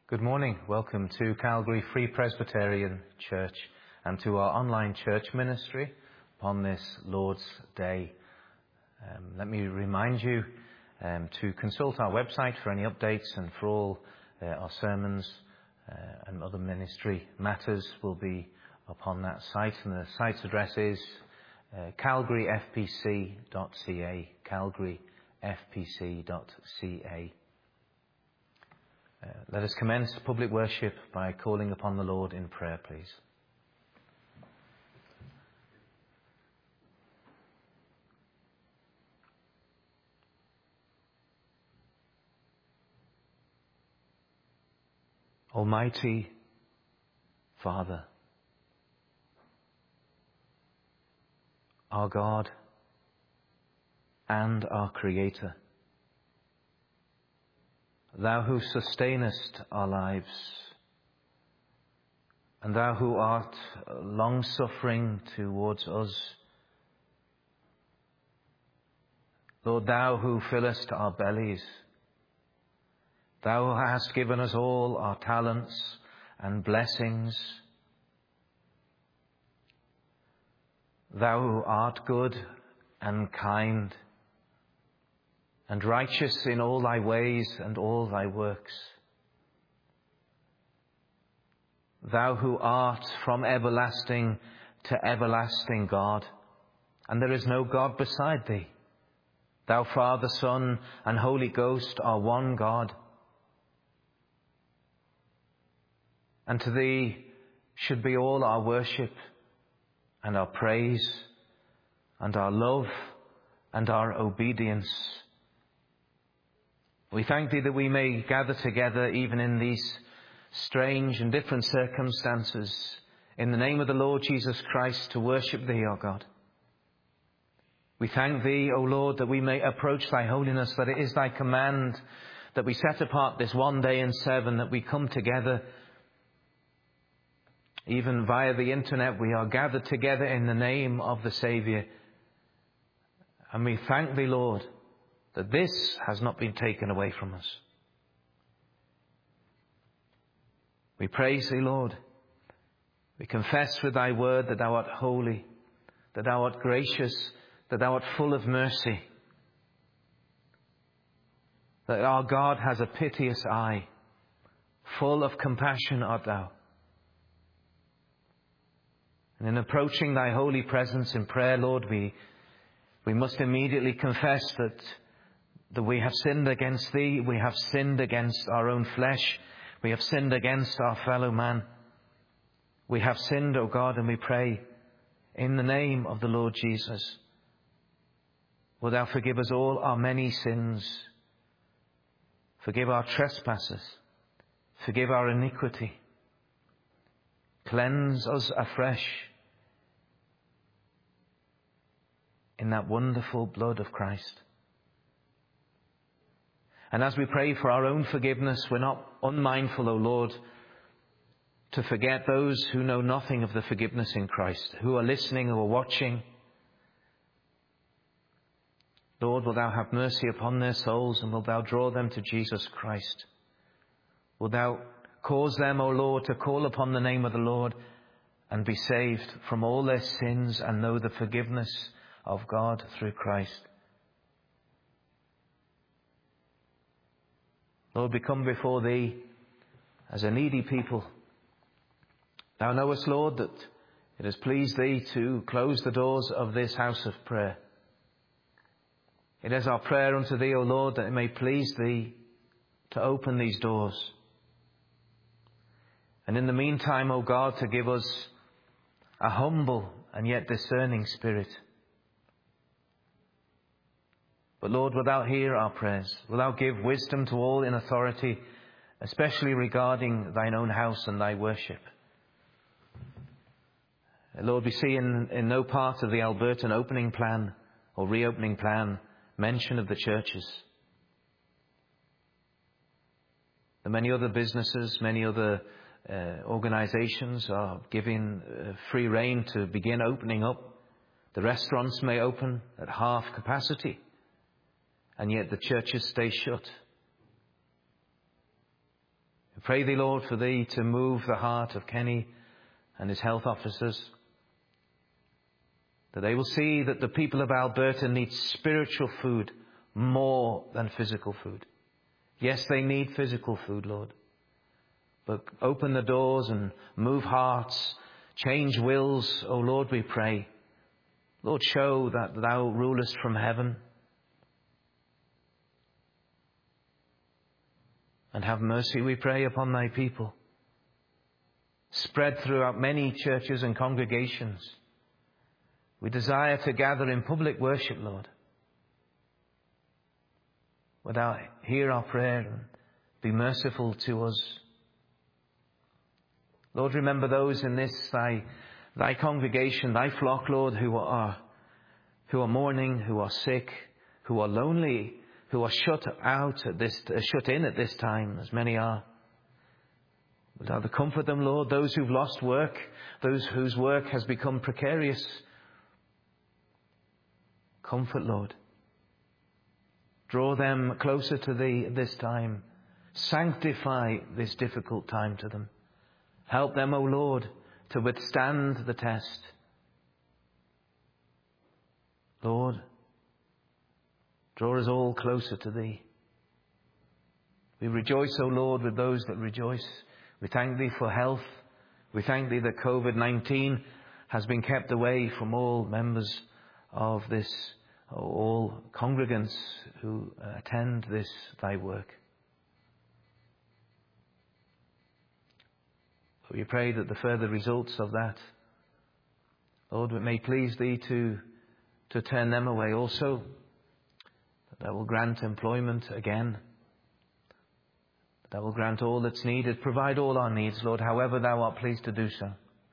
Good morning. Welcome to Calgary Free Presbyterian Church and to our online church ministry upon this Lord's Day. Let me remind you to consult our website for any updates, and for all our sermons and other ministry matters will be upon that site. And the site's address is calgaryfpc.ca, calgaryfpc.ca. Let us commence public worship by calling upon the Lord in prayer, please. Almighty Father, our God and our Creator, Thou who sustainest our lives, and Thou who art long-suffering towards us, Lord, Thou who fillest our bellies, Thou hast given us all our talents and blessings. Thou who art good and kind, and righteous in all Thy ways and all Thy works. Thou who art from everlasting to everlasting God, and there is no God beside Thee. Thou Father, Son, and Holy Ghost are one God. And to Thee should be all our worship and our praise and our love and our obedience. We thank Thee that we may gather together even in these strange and different circumstances in the name of the Lord Jesus Christ to worship Thee, O God. We thank Thee, O Lord, that we may approach Thy holiness, that it is Thy command that we set apart this one day in 7, that we come together. Even via the internet, we are gathered together in the name of the Saviour. And we thank Thee, Lord, that this has not been taken away from us. We praise Thee, Lord. We confess with Thy word that Thou art holy, that Thou art gracious, that Thou art full of mercy, that our God has a piteous eye, full of compassion art Thou. And in approaching Thy holy presence in prayer, Lord, we must immediately confess that we have sinned against Thee, we have sinned against our own flesh, we have sinned against our fellow man. We have sinned, O God, and we pray in the name of the Lord Jesus, will Thou forgive us all our many sins, forgive our trespasses, forgive our iniquity, cleanse us afresh in that wonderful blood of Christ. And as we pray for our own forgiveness, we're not unmindful, O Lord, to forget those who know nothing of the forgiveness in Christ, who are listening, who are watching. Lord, will Thou have mercy upon their souls, and will Thou draw them to Jesus Christ? Will Thou cause them, O Lord, to call upon the name of the Lord and be saved from all their sins and know the forgiveness of God through Christ? Lord, we come before Thee as a needy people. Thou knowest, Lord, that it has pleased Thee to close the doors of this house of prayer. It is our prayer unto Thee, O Lord, that it may please Thee to open these doors. And in the meantime, O God, to give us a humble and yet discerning spirit. But Lord, will Thou hear our prayers? Will Thou give wisdom to all in authority, especially regarding Thine own house and Thy worship? Lord, we see in no part of the Albertan opening plan or reopening plan mention of the churches. The many other businesses, many other organizations are giving free rein to begin opening up. The restaurants may open at half capacity, and yet the churches stay shut. Pray thee, Lord, for thee to move the heart of Kenny and his health officers, that they will see that the people of Alberta need spiritual food more than physical food. Yes, they need physical food, Lord, but open the doors and move hearts, change wills, O Lord, we pray. Lord, show that thou rulest from heaven, and have mercy, we pray, upon thy people, spread throughout many churches and congregations. We desire to gather in public worship, Lord. Would thou hear our prayer and be merciful to us. Lord, remember those in this, thy congregation, thy flock, Lord, who are mourning, who are sick, who are lonely, who are shut in at this time, as many are. Would thou comfort them, Lord, those who've lost work, those whose work has become precarious. Comfort, Lord. Draw them closer to thee at this time. Sanctify this difficult time to them. Help them, O Lord, to withstand the test. Lord, draw us all closer to thee. We rejoice, O Lord, with those that rejoice. We thank thee for health. We thank thee that COVID-19 has been kept away from all members of this, all congregants who attend this, thy work. We pray that the further results of that, Lord, it may please thee to turn them away also, that thou will grant employment again, that thou will grant all that's needed, provide all our needs, Lord, however thou art pleased to do so,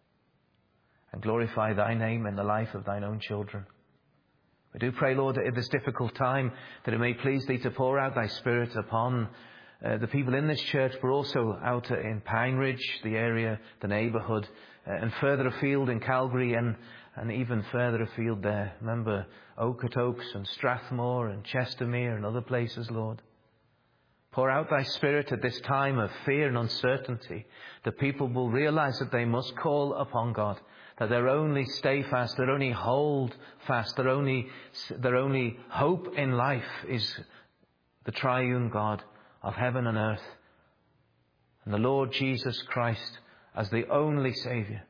and glorify thy name in the life of thine own children. We do pray, Lord, that in this difficult time, that it may please thee to pour out thy Spirit upon the people in this church, but also out in Pine Ridge, the area, the neighbourhood, and further afield in Calgary, and even further afield there. Remember Okotoks and Strathmore and Chestermere and other places, Lord. Pour out thy Spirit at this time of fear and uncertainty. The people will realise that they must call upon God, that their only stay fast, their only hold fast, their only hope in life is the triune God of heaven and earth, and the Lord Jesus Christ as the only Saviour.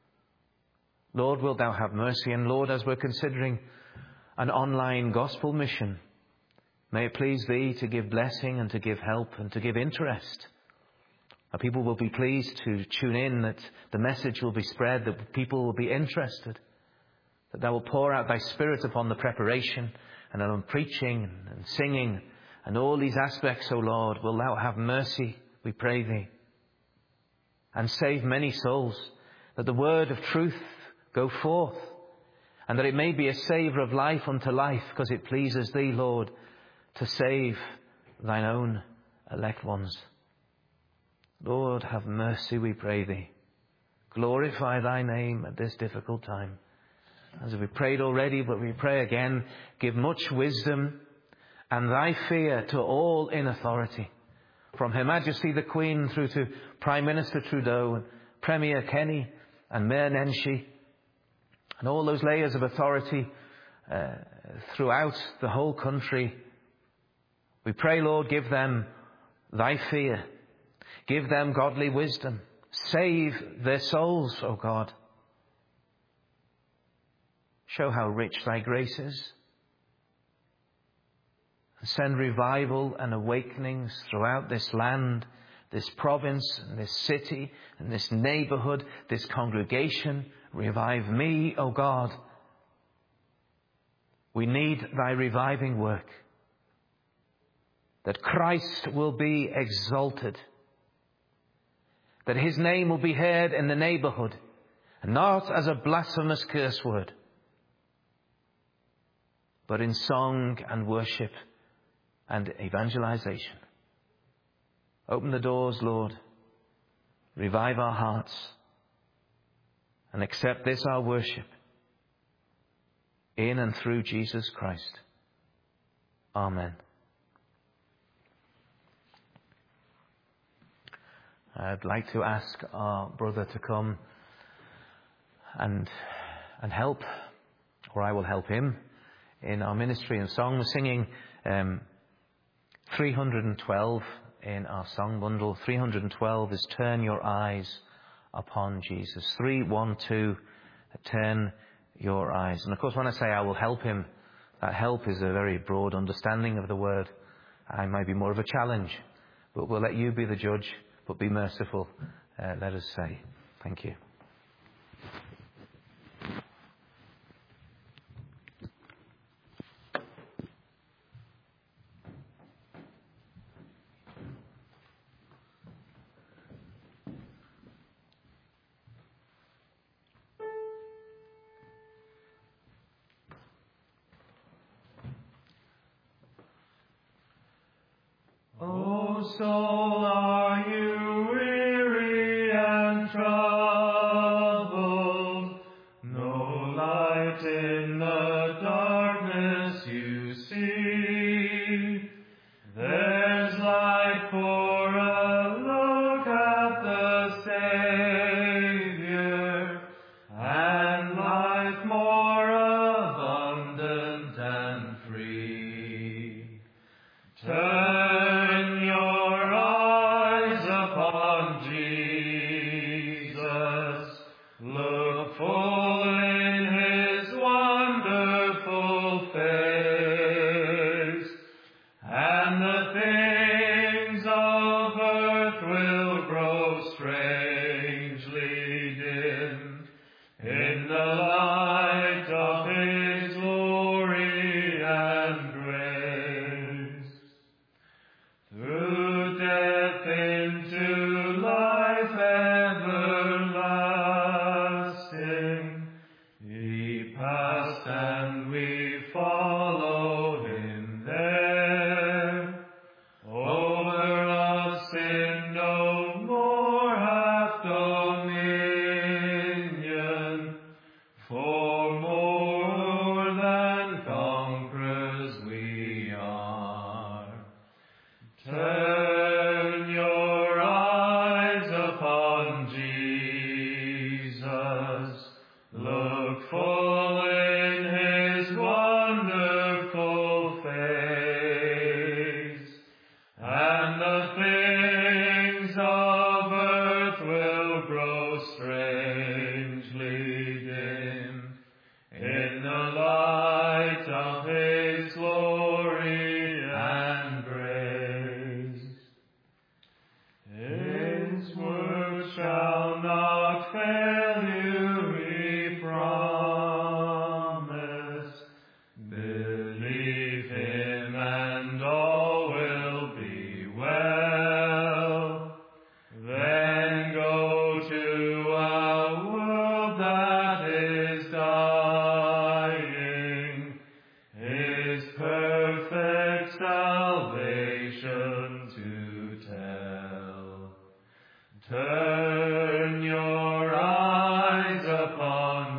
Lord, wilt thou have mercy? And Lord, as we're considering an online gospel mission, may it please thee to give blessing and to give help and to give interest. That people will be pleased to tune in, that the message will be spread, that people will be interested, that thou will pour out thy Spirit upon the preparation and on preaching and singing and all these aspects, O Lord. Will thou have mercy, we pray thee, and save many souls, that the word of truth go forth, and that it may be a savour of life unto life, because it pleases thee, Lord, to save thine own elect ones. Lord, have mercy, we pray thee. Glorify thy name at this difficult time. As we prayed already, but we pray again, give much wisdom and thy fear to all in authority, from Her Majesty the Queen through to Prime Minister Trudeau, and Premier Kenny and Mayor Nenshi, and all those layers of authority throughout the whole country. We pray, Lord, give them thy fear. Give them godly wisdom. Save their souls, O God. Show how rich thy grace is. And send revival and awakenings throughout this land, this province, and this city, and this neighbourhood, this congregation. Revive me, O God. We need thy reviving work, that Christ will be exalted, that his name will be heard in the neighbourhood, and not as a blasphemous curse word, but in song and worship and evangelization. Open the doors, Lord. Revive our hearts, and accept this our worship in and through Jesus Christ. Amen. I'd like to ask our brother to come and help, or I will help him in our ministry and song. We're singing 312 in our song bundle. 312 is Turn Your Eyes Upon Jesus. 312, Turn Your Eyes. And of course, when I say I will help him, that help is a very broad understanding of the word. I might be more of a challenge, but we'll let you be the judge, but be merciful, let us say. Thank you. O soul, are you weary and troubled? No light in the darkness you see. There's light for a look at the Savior, and life more abundant and free. Turn your eyes upon Jesus. Look full in his wonderful face, and the things of earth will grow strangely dim in the light of his glory and grace. Through death into life everlasting, he passed and we follow him there. Over us sin no more hath dominion, for more than conquerors we are. Turn your eyes upon Jesus. Look full in his wonderful face, and the things of earth will grow strangely dim in the light of his glory and grace. His word shall not fail you, we promise. Believe him and all will be well. Then go to a world that is dying, his perfect salvation to tell. Turn your eyes upon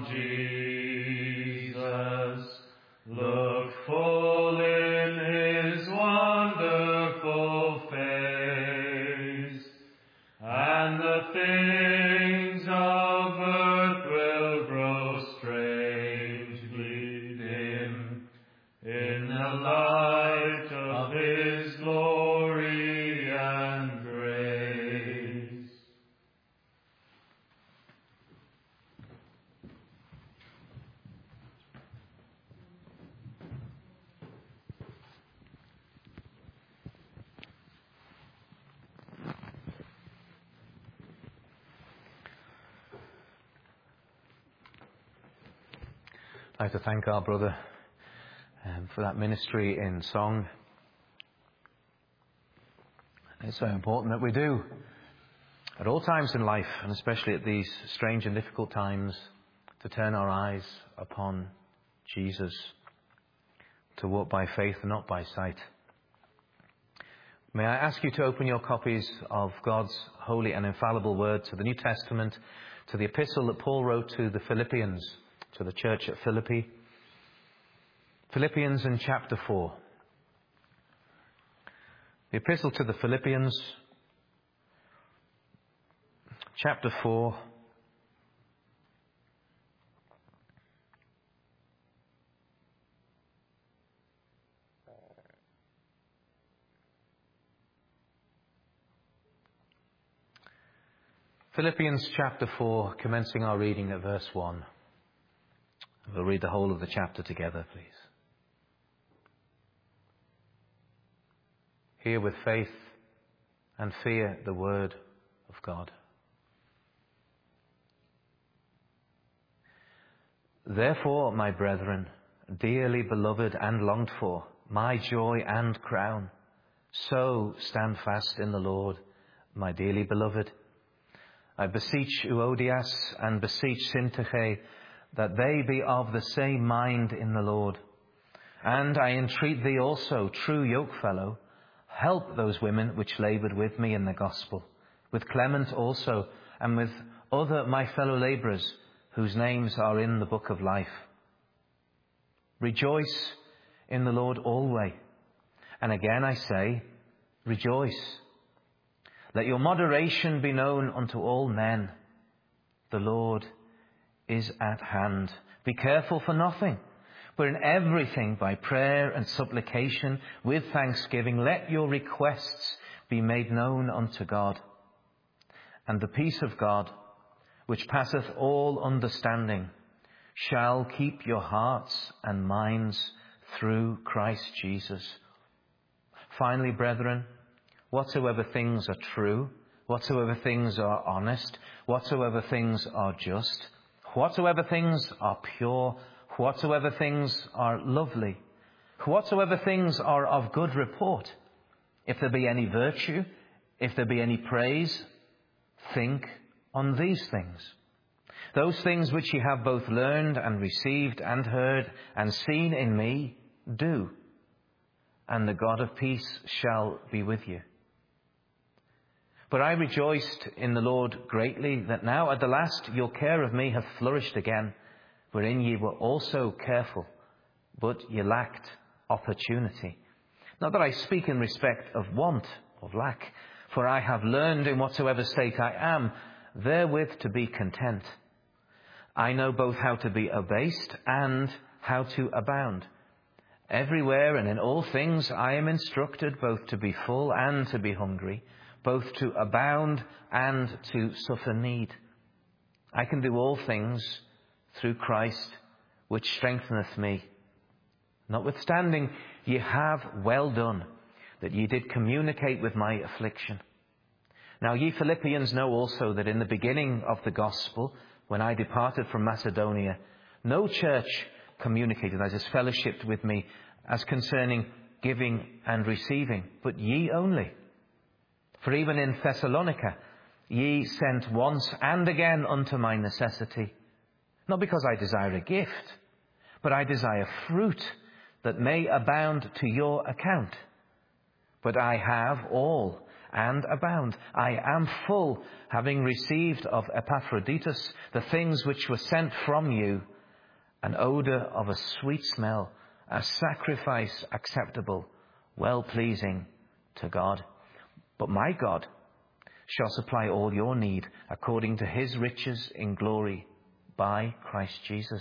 Jesus. Look full in his wonderful face, and the things of earth will grow strangely dim in the light of his glory and grace. I'd like to thank our brother for that ministry in song. It's so important that we do, at all times in life, and especially at these strange and difficult times, to turn our eyes upon Jesus, to walk by faith and not by sight. May I ask you to open your copies of God's holy and infallible word to the New Testament, to the epistle that Paul wrote to the Philippians, to the church at Philippi. Philippians in chapter 4. The epistle to the Philippians, chapter 4. Philippians chapter 4, commencing our reading at verse 1. We'll read the whole of the chapter together, please. Hear with faith and fear the word of God. Therefore, my brethren, dearly beloved and longed for, my joy and crown, so stand fast in the Lord, my dearly beloved. I beseech Euodias and beseech Syntyche that they be of the same mind in the Lord. And I entreat thee also, true yokefellow, help those women which laboured with me in the gospel, with Clement also, and with other my fellow labourers, whose names are in the book of life. Rejoice in the Lord always. And again I say, rejoice. Let your moderation be known unto all men. The Lord is at hand. Be careful for nothing, but in everything by prayer and supplication with thanksgiving let your requests be made known unto God. And the peace of God, which passeth all understanding, shall keep your hearts and minds through Christ Jesus. Finally, brethren, whatsoever things are true, whatsoever things are honest, whatsoever things are just, whatsoever things are pure, whatsoever things are lovely, whatsoever things are of good report, if there be any virtue, if there be any praise, think on these things. Those things which ye have both learned and received and heard and seen in me, do, and the God of peace shall be with you. But I rejoiced in the Lord greatly that now at the last your care of me hath flourished again, wherein ye were also careful, but ye lacked opportunity. Not that I speak in respect of want, of lack, for I have learned in whatsoever state I am, therewith to be content. I know both how to be abased and how to abound. Everywhere and in all things I am instructed both to be full and to be hungry, both to abound and to suffer need. I can do all things through Christ, which strengtheneth me. Notwithstanding, ye have well done, that ye did communicate with my affliction. Now ye Philippians know also that in the beginning of the gospel, when I departed from Macedonia, no church communicated, that is, fellowshipped with me, as concerning giving and receiving, but ye only. For even in Thessalonica ye sent once and again unto my necessity, not because I desire a gift, but I desire fruit that may abound to your account. But I have all and abound. I am full, having received of Epaphroditus the things which were sent from you, an odour of a sweet smell, a sacrifice acceptable, well-pleasing to God. But my God shall supply all your need according to his riches in glory by Christ Jesus.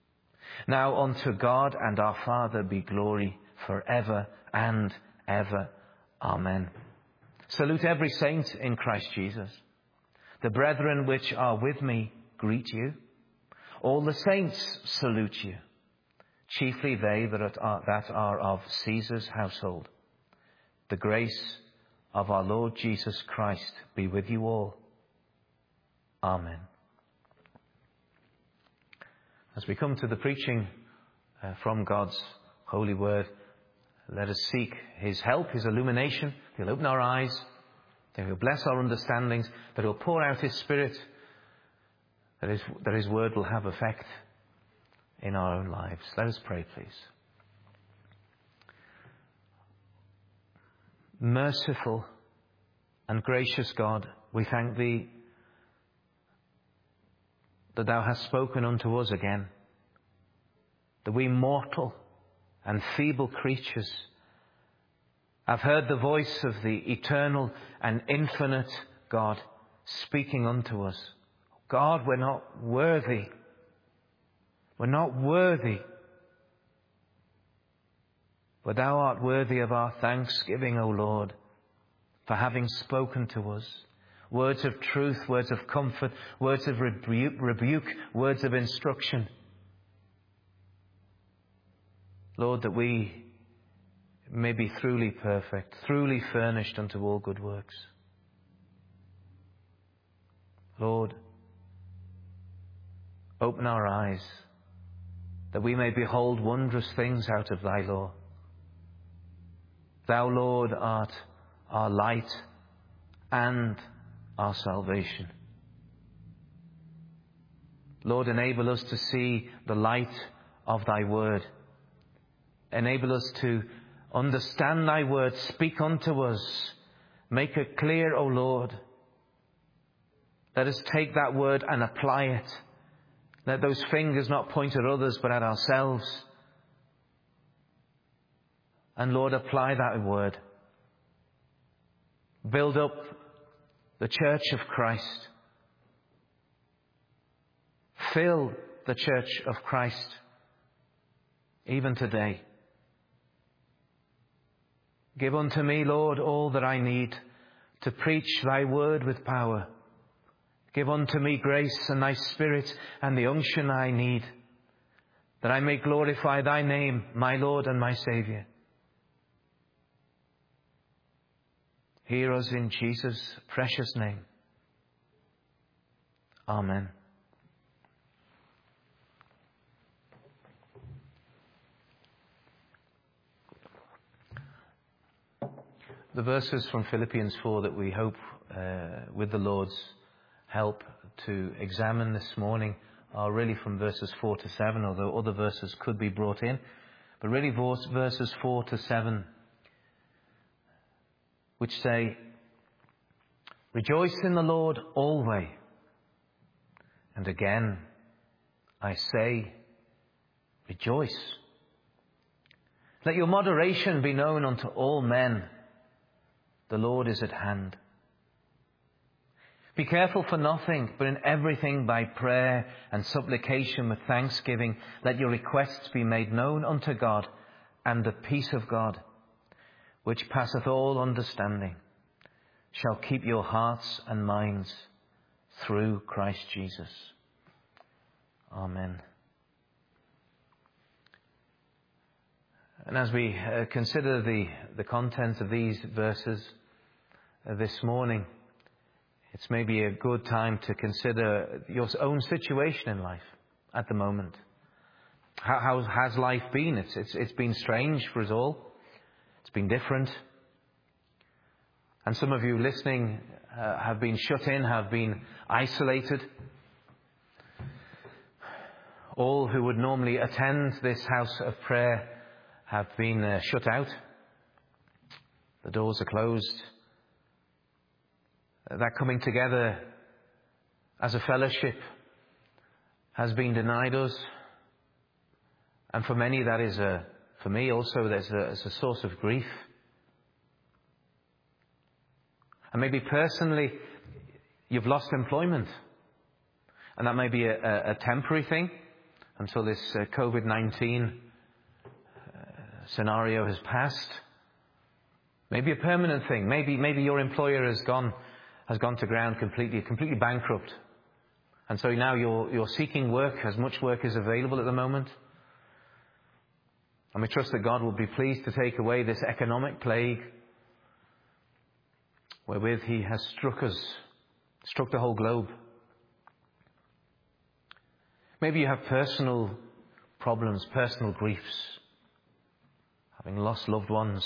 Now unto God and our Father be glory forever and ever. Amen. Salute every saint in Christ Jesus. The brethren which are with me greet you. All the saints salute you, chiefly they that are of Caesar's household. The grace of our Lord Jesus Christ be with you all. Amen. As we come to the preaching from God's holy word, let us seek his help, his illumination. He'll open our eyes, that he'll bless our understandings, that he'll pour out his Spirit, that his word will have effect in our own lives. Let us pray, please. Merciful and gracious God, we thank thee that thou hast spoken unto us again, that we mortal and feeble creatures have heard the voice of the eternal and infinite God, speaking unto us. God, we're not worthy. We're not worthy. But thou art worthy of our thanksgiving, O Lord, for having spoken to us. Words of truth, words of comfort, words of rebuke, words of instruction. Lord, that we may be truly perfect, truly furnished unto all good works. Lord, open our eyes, that we may behold wondrous things out of thy law. Thou, Lord, art our light and our salvation. Lord, enable us to see the light of thy word. Enable us to understand thy word. Speak unto us. Make it clear, O Lord. Let us take that word and apply it. Let those fingers not point at others but at ourselves. And Lord, apply that word. Build up the church of Christ. Fill the church of Christ even today. Give unto me, Lord, all that I need to preach thy word with power. Give unto me grace and thy Spirit and the unction I need, that I may glorify thy name, my Lord and my Saviour. Hear us in Jesus' precious name. Amen. The verses from Philippians 4 that we hope, with the Lord's help, to examine this morning are really from verses 4 to 7, although other verses could be brought in. But really verses 4 to 7, which say, "Rejoice in the Lord always. And again, I say, rejoice. Let your moderation be known unto all men. The Lord is at hand. Be careful for nothing, but in everything by prayer and supplication with thanksgiving, let your requests be made known unto God, and the peace of God, which passeth all understanding, shall keep your hearts and minds through Christ Jesus." Amen. And as we consider the content of these verses this morning, it's maybe a good time to consider your own situation in life at the moment. How has life been? It's been strange for us all. It's been different. And some of you listening have been shut in, have been isolated. All who would normally attend this house of prayer have been shut out. The doors are closed. That coming together as a fellowship has been denied us. And for many that is, for me also, there's a source of grief. And maybe personally, you've lost employment. And that may be a temporary thing until this COVID-19 scenario has passed. Maybe a permanent thing. Maybe your employer has gone to ground completely bankrupt. And so now you're seeking work, as much work is available at the moment. And we trust that God will be pleased to take away this economic plague wherewith he has struck the whole globe. Maybe you have personal problems, personal griefs, having lost loved ones.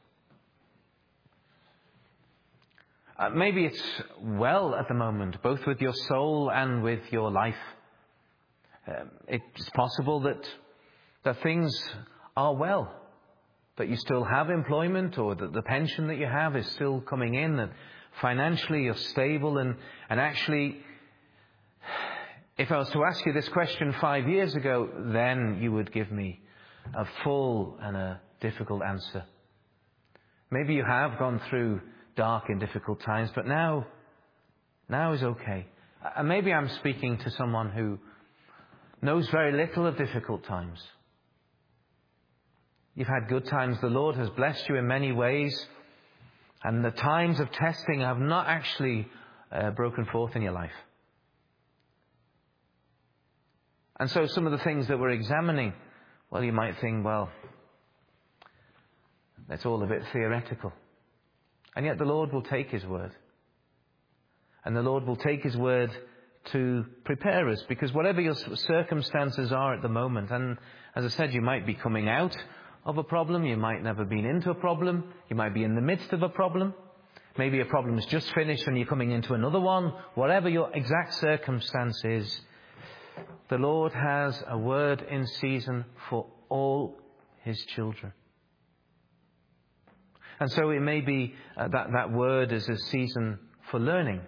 Maybe it's well at the moment, both with your soul and with your life. It's possible that things are well, that you still have employment, or that the pension that you have is still coming in, that financially you're stable. And actually, if I was to ask you this question 5 years ago, then you would give me a full and a difficult answer. Maybe you have gone through dark and difficult times, but now Now is okay. And maybe I'm speaking to someone who knows very little of difficult times. You've had good times. The Lord has blessed you in many ways. And the times of testing have not actually broken forth in your life. And so some of the things that we're examining, well, you might think, well, that's all a bit theoretical. And yet the Lord will take His word. And the Lord will take His word to prepare us. Because whatever your circumstances are at the moment, and as I said, you might be coming out of a problem. You might never been into a problem. You might be in the midst of a problem. Maybe a problem is just finished and you're coming into another one. Whatever your exact circumstance is, the Lord has a word in season for all His children. And so it may be that word is a season for learning.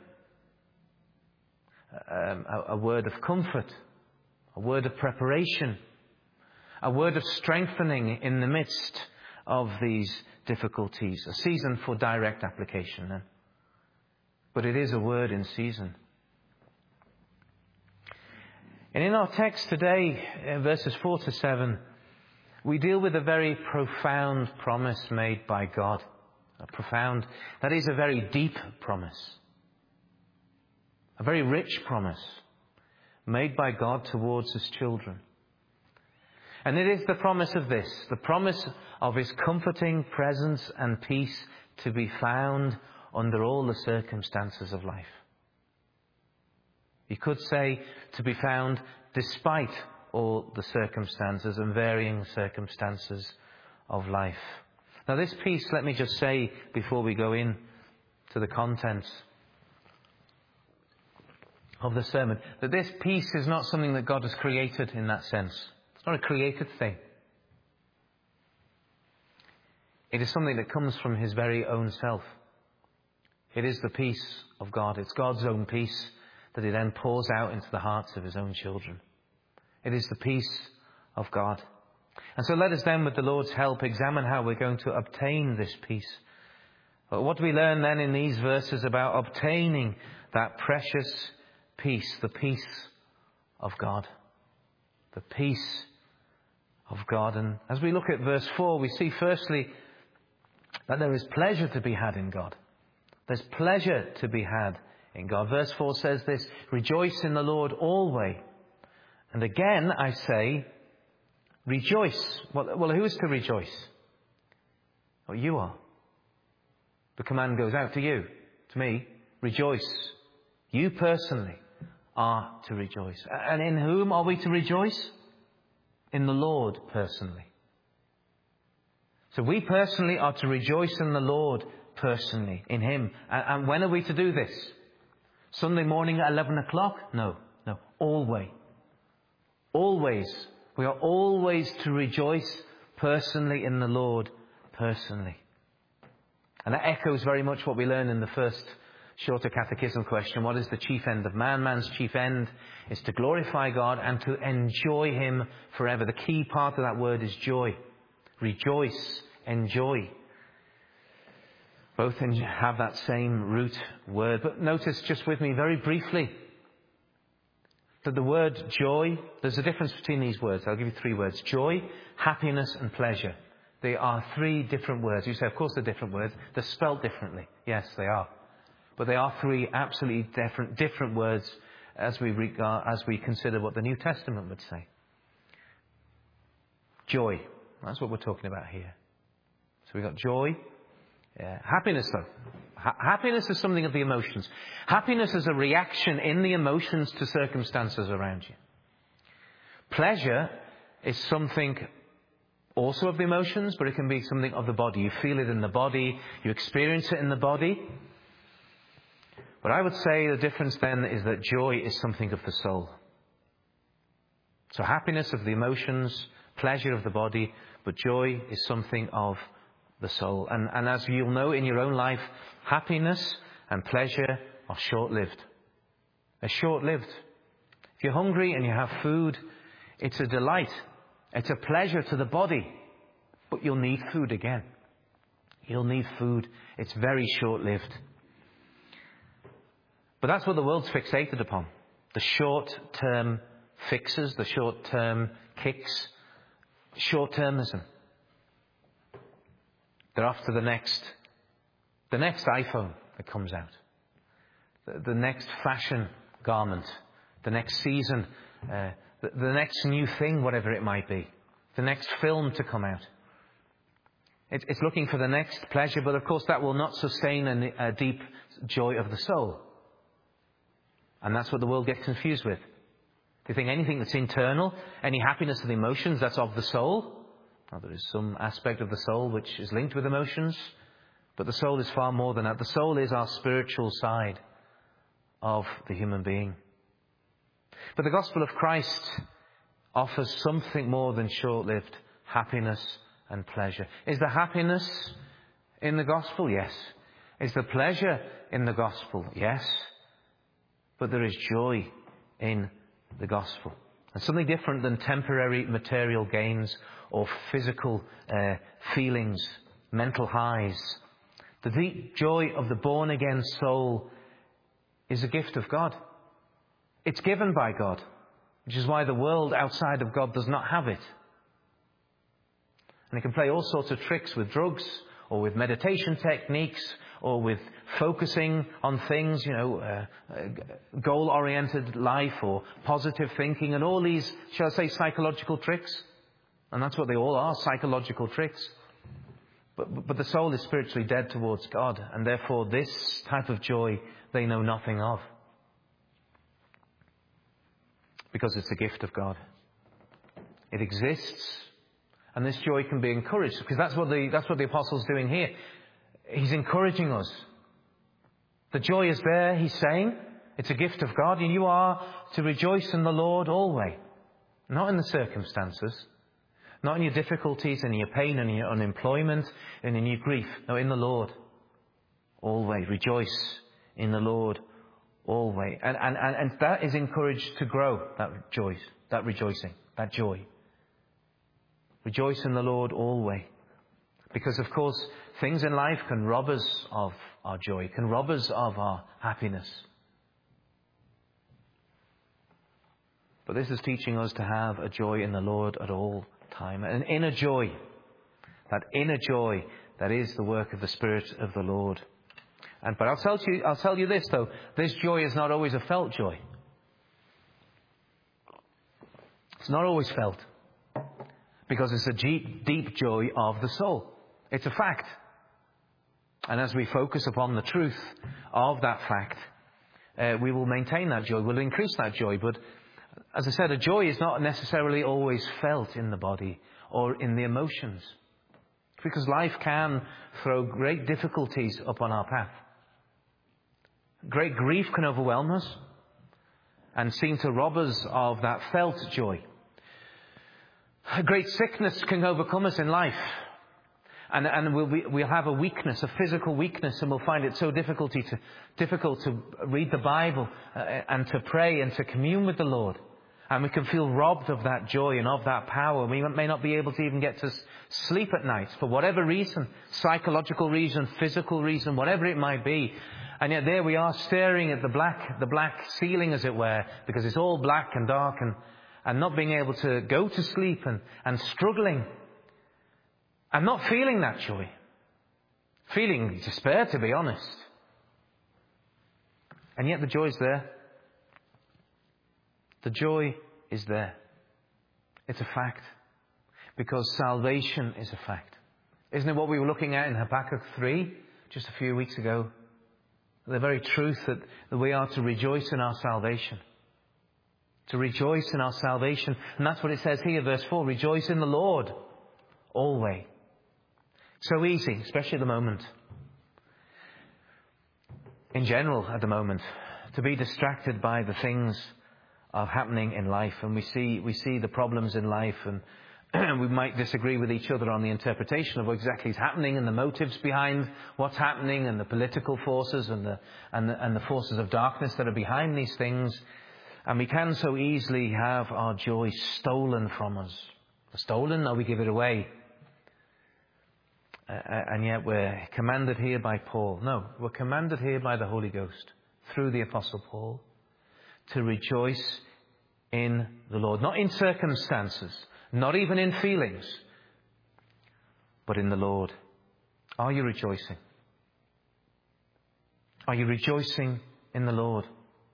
A word of comfort. A word of preparation. A word of strengthening in the midst of these difficulties. A season for direct application. But it is a word in season. And in our text today, verses 4 to 7, we deal with a very profound promise made by God. That is a very deep promise. A very rich promise made by God towards His children. And it is the promise of this, the promise of His comforting presence and peace to be found under all the circumstances of life. You could say to be found despite all the circumstances and varying circumstances of life. Now this peace, let me just say before we go in to the contents of the sermon, that this peace is not something that God has created in that sense. It's not a created thing. It is something that comes from His very own self. It is the peace of God. It's God's own peace that He then pours out into the hearts of His own children. It is the peace of God. And so let us then, with the Lord's help, examine how we're going to obtain this peace. What do we learn then in these verses about obtaining that precious peace, the peace of God? The peace of God. And as we look at verse 4, we see firstly that there is pleasure to be had in God. There's pleasure to be had in God. Verse 4 says this, rejoice in the Lord always. And again, I say, rejoice. Well, who is to rejoice? Well, you are. The command goes out to you, to me. Rejoice. You personally are to rejoice. And in whom are we to rejoice? In the Lord personally. So we personally are to rejoice in the Lord personally, in Him. And when are we to do this? Sunday morning at 11 o'clock? No. Always. Always. We are always to rejoice personally in the Lord personally. And that echoes very much what we learned in the first shorter catechism question. What is the chief end of man? Man's chief end is to glorify God and to enjoy Him forever. The key part of that word is joy. Rejoice, enjoy. Both have that same root word. But notice just with me very briefly that the word joy, there's a difference between these words. I'll give you three words. Joy, happiness and pleasure. They are three different words. You say, of course they're different words. They're spelt differently. Yes, they are. But they are three absolutely different words as we consider what the New Testament would say. Joy. That's what we're talking about here. So we've got joy. Happiness, though. Happiness is something of the emotions. Happiness is a reaction in the emotions to circumstances around you. Pleasure is something also of the emotions, but it can be something of the body. You feel it in the body. You experience it in the body. But I would say the difference then is that joy is something of the soul. So happiness of the emotions, pleasure of the body, but joy is something of the soul. And as you'll know in your own life, happiness and pleasure are short-lived. They're short-lived. If you're hungry and you have food, it's a delight. It's a pleasure to the body. But you'll need food again. You'll need food. It's very short-lived. But that's what the world's fixated upon. The short-term fixes, the short-term kicks, short-termism. They're after the next iPhone that comes out, the next fashion garment, the next season, the next new thing, whatever it might be, the next film to come out. It's looking for the next pleasure, but of course that will not sustain a deep joy of the soul. And that's what the world gets confused with. They think anything that's internal, any happiness of the emotions, that's of the soul. Now, there is some aspect of the soul which is linked with emotions, but the soul is far more than that. The soul is our spiritual side of the human being. But the gospel of Christ offers something more than short-lived happiness and pleasure. Is there happiness in the gospel? Yes. Is there pleasure in the gospel? Yes. But there is joy in the gospel. And something different than temporary material gains or physical feelings, mental highs. The deep joy of the born-again soul is a gift of God. It's given by God, which is why the world outside of God does not have it. And it can play all sorts of tricks with drugs or with meditation techniques or with focusing on things, goal-oriented life or positive thinking and all these, shall I say, psychological tricks. And that's what they all are, psychological tricks. But the soul is spiritually dead towards God, and therefore this type of joy they know nothing of. Because it's a gift of God. It exists, and this joy can be encouraged, because that's what the apostle's doing here. He's encouraging us. The joy is there, he's saying. It's a gift of God, and you are to rejoice in the Lord always. Not in the circumstances. Not in your difficulties, in your pain, in your unemployment, and in your grief. No, in the Lord. Always. Rejoice in the Lord always. And that is encouraged to grow, that joy, that rejoicing, that joy. Rejoice in the Lord always. Because, of course, things in life can rob us of our joy, can rob us of our happiness. But this is teaching us to have a joy in the Lord at all time. An inner joy. That inner joy that is the work of the Spirit of the Lord. But I'll tell you this, though. This joy is not always a felt joy. It's not always felt. Because it's a deep joy of the soul. It's a fact. And as we focus upon the truth of that fact, we will maintain that joy. We'll increase that joy. But as I said, a joy is not necessarily always felt in the body or in the emotions. Because life can throw great difficulties upon our path. Great grief can overwhelm us and seem to rob us of that felt joy. A great sickness can overcome us in life. And we'll have a weakness, a physical weakness, and we'll find it so difficult to read the Bible and to pray and to commune with the Lord. And we can feel robbed of that joy and of that power. We may not be able to even get to sleep at night for whatever reason, psychological reason, physical reason, whatever it might be. And yet there we are staring at the black ceiling, as it were, because it's all black and dark and not being able to go to sleep and struggling. And not feeling that joy. Feeling despair, to be honest. And yet the joy is there. The joy is there. It's a fact. Because salvation is a fact. Isn't it what we were looking at in Habakkuk 3 just a few weeks ago? The very truth that we are to rejoice in our salvation. To rejoice in our salvation. And that's what it says here, verse 4. Rejoice in the Lord always. So easy, especially at the moment. In general, at the moment, to be distracted by the things are happening in life, and we see the problems in life, and we might disagree with each other on the interpretation of what exactly is happening and the motives behind what's happening, and the political forces and the forces of darkness that are behind these things. And we can so easily have our joy stolen from us. Stolen, or we give it away. And yet we're commanded here by Paul. No, we're commanded here by the Holy Ghost through the Apostle Paul, to rejoice in the Lord. Not in circumstances, not even in feelings, but in the Lord. Are you rejoicing? Are you rejoicing in the Lord?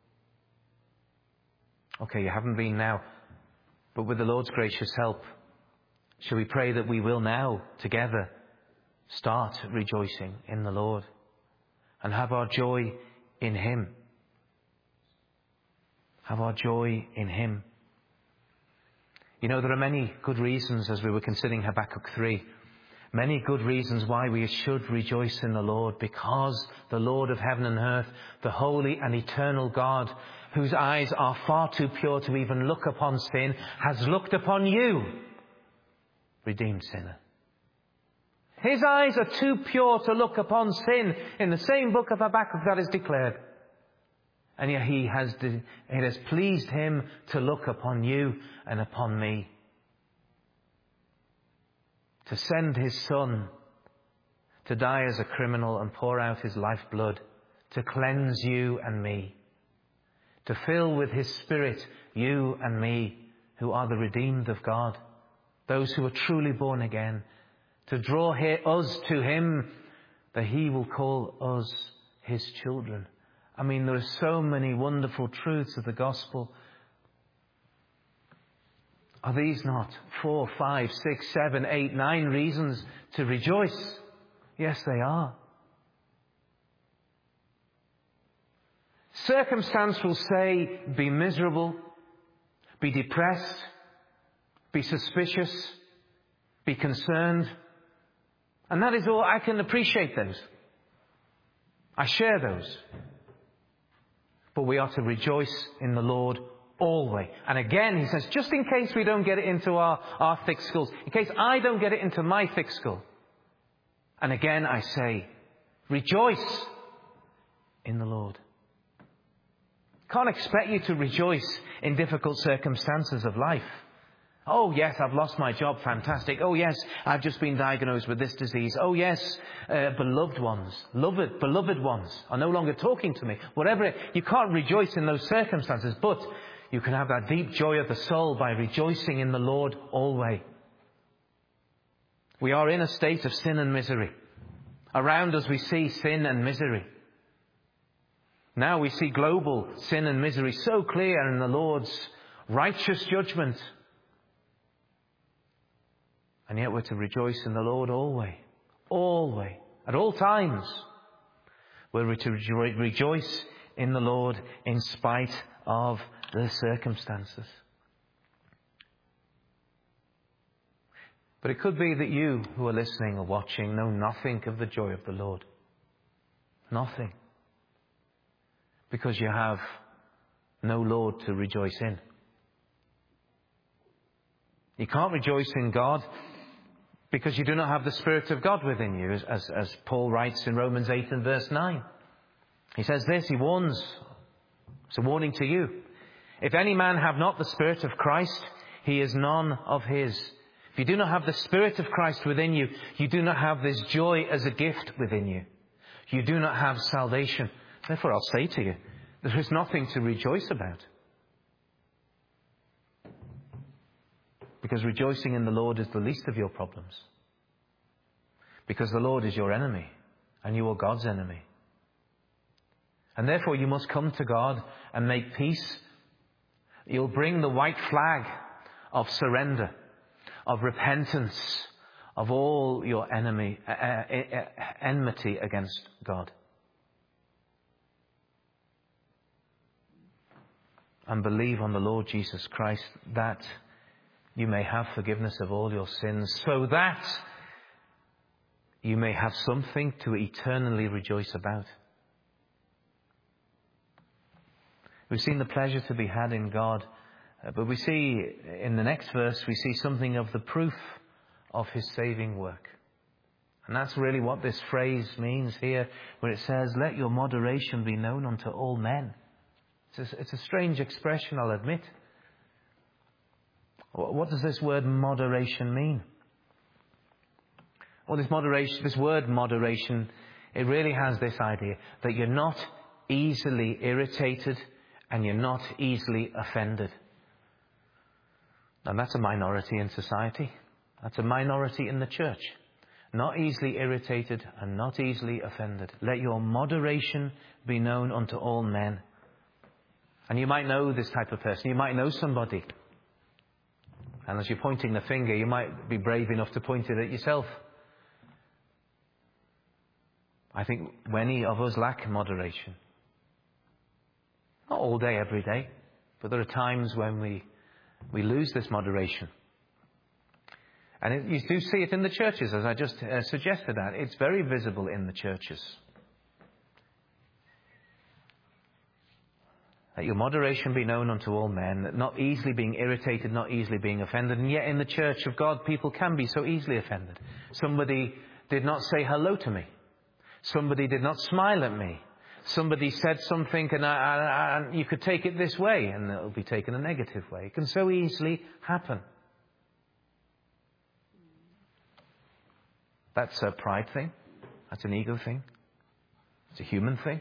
Okay, you haven't been now, but with the Lord's gracious help, shall we pray that we will now, together, start rejoicing in the Lord and have our joy in Him. Have our joy in Him. You know, there are many good reasons, as we were considering Habakkuk 3, many good reasons why we should rejoice in the Lord, because the Lord of heaven and earth, the holy and eternal God, whose eyes are far too pure to even look upon sin, has looked upon you, redeemed sinner. His eyes are too pure to look upon sin. In the same book of Habakkuk that is declared. And yet it has pleased Him to look upon you and upon me. To send His Son to die as a criminal and pour out His lifeblood to cleanse you and me. To fill with His Spirit you and me, who are the redeemed of God. Those who are truly born again. To draw us to Him, that He will call us His children. I mean, there are so many wonderful truths of the gospel. Are these not 4, 5, 6, 7, 8, 9 reasons to rejoice? Yes, they are. Circumstance will say, be miserable, be depressed, be suspicious, be concerned. And that is all. I can appreciate those. I share those. But we are to rejoice in the Lord always. And again, he says, just in case we don't get it into our thick skulls, in case I don't get it into my thick skull. And again, I say, rejoice in the Lord. Can't expect you to rejoice in difficult circumstances of life. Oh yes, I've lost my job, fantastic. Oh yes, I've just been diagnosed with this disease. Oh yes, beloved ones are no longer talking to me. Whatever, you can't rejoice in those circumstances, but you can have that deep joy of the soul by rejoicing in the Lord always. We are in a state of sin and misery. Around us we see sin and misery. Now we see global sin and misery so clear in the Lord's righteous judgment. And yet we're to rejoice in the Lord always, at all times. We're to rejoice in the Lord in spite of the circumstances. But it could be that you who are listening or watching know nothing of the joy of the Lord. Nothing. Because you have no Lord to rejoice in. You can't rejoice in God because you do not have the Spirit of God within you, as Paul writes in Romans 8 and verse 9. He says this, he warns, it's a warning to you. If any man have not the Spirit of Christ, he is none of his. If you do not have the Spirit of Christ within you, you do not have this joy as a gift within you. You do not have salvation. Therefore, I'll say to you, there is nothing to rejoice about. Because rejoicing in the Lord is the least of your problems. Because the Lord is your enemy, and you are God's enemy. And therefore you must come to God and make peace. You'll bring the white flag of surrender, of repentance, of all your enmity against God. And believe on the Lord Jesus Christ, that you may have forgiveness of all your sins, so that you may have something to eternally rejoice about. We've seen the pleasure to be had in God, but we see in the next verse, we see something of the proof of His saving work. And that's really what this phrase means here, where it says, let your moderation be known unto all men. It's a strange expression, I'll admit. What does this word moderation mean? Well, this word moderation, it really has this idea that you're not easily irritated and you're not easily offended. And that's a minority in society. That's a minority in the church. Not easily irritated and not easily offended. Let your moderation be known unto all men. And you might know this type of person. You might know somebody. And as you're pointing the finger, you might be brave enough to point it at yourself. I think many of us lack moderation. Not all day, every day. But there are times when we lose this moderation. And you do see it in the churches, as I just suggested that. It's very visible in the churches. Let your moderation be known unto all men, not easily being irritated, not easily being offended. And yet in the church of God, people can be so easily offended. Somebody did not say hello to me. Somebody did not smile at me. Somebody said something and you could take it this way and it will be taken a negative way. It can so easily happen. That's a pride thing. That's an ego thing. It's a human thing.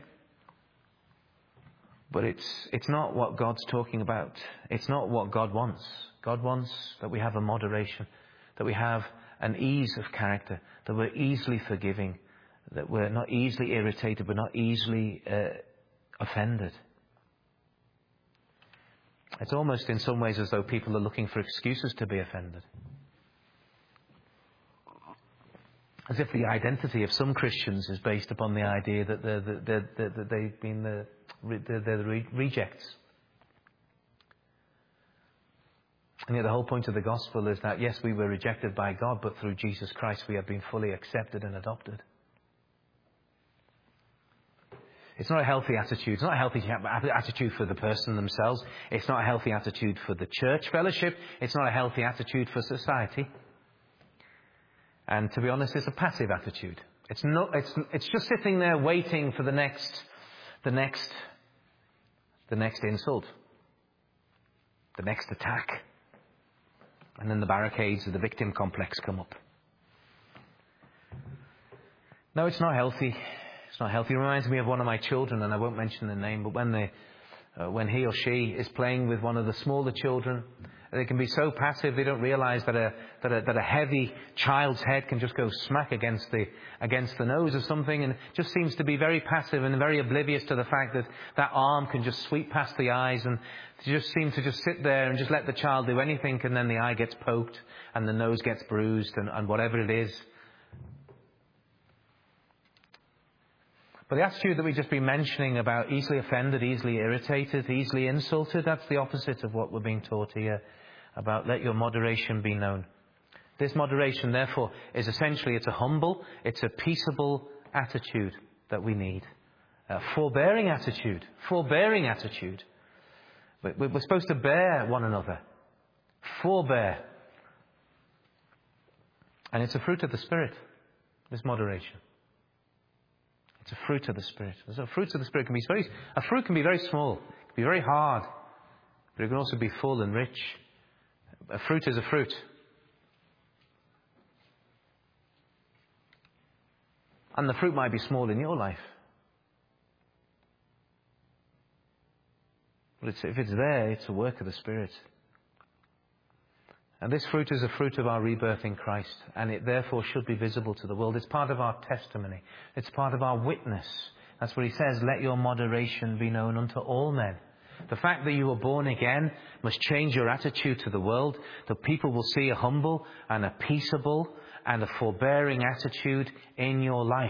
But it's not what God's talking about. It's not what God wants. God wants that we have a moderation, that we have an ease of character, that we're easily forgiving, that we're not easily irritated, we're not easily offended. It's almost in some ways as though people are looking for excuses to be offended. As if the identity of some Christians is based upon the idea that they've been the rejects. And yet the whole point of the gospel is that, yes, we were rejected by God, but through Jesus Christ we have been fully accepted and adopted. It's not a healthy attitude. It's not a healthy attitude for the person themselves. It's not a healthy attitude for the church fellowship. It's not a healthy attitude for society. And to be honest, it's a passive attitude. It's just sitting there waiting for the next insult, the next attack. And then the barricades of the victim complex come up. No, it's not healthy. It's not healthy. It reminds me of one of my children, and I won't mention the name, but when he or she is playing with one of the smaller children, they can be so passive they don't realise that a heavy child's head can just go smack against the nose or something, and just seems to be very passive and very oblivious to the fact that arm can just sweep past the eyes, and they just seem to just sit there and just let the child do anything, and then the eye gets poked and the nose gets bruised and whatever it is. But the attitude that we've just been mentioning about easily offended, easily irritated, easily insulted, that's the opposite of what we're being taught here about let your moderation be known. This moderation, therefore, is essentially, it's a humble, it's a peaceable attitude that we need. A forbearing attitude. We're supposed to bear one another. Forbear. And it's a fruit of the Spirit, this moderation. It's a fruit of the Spirit. So fruits of the Spirit a fruit can be very small, it can be very hard, but it can also be full and rich. A fruit is a fruit. And the fruit might be small in your life. But if it's there, it's a work of the Spirit. And this fruit is a fruit of our rebirth in Christ, and it therefore should be visible to the world. It's part of our testimony. It's part of our witness. That's what he says, let your moderation be known unto all men. The fact that you were born again must change your attitude to the world, that people will see a humble and a peaceable and a forbearing attitude in your life.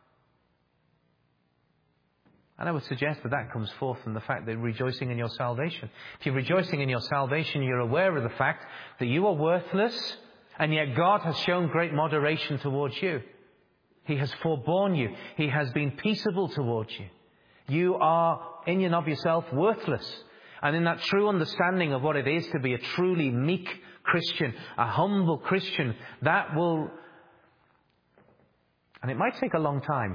And I would suggest that comes forth from the fact that you're rejoicing in your salvation. If you're rejoicing in your salvation, you're aware of the fact that you are worthless, and yet God has shown great moderation towards you. He has forborne you. He has been peaceable towards you. You are, in and of yourself, worthless. And in that true understanding of what it is to be a truly meek Christian, a humble Christian, that will... And it might take a long time...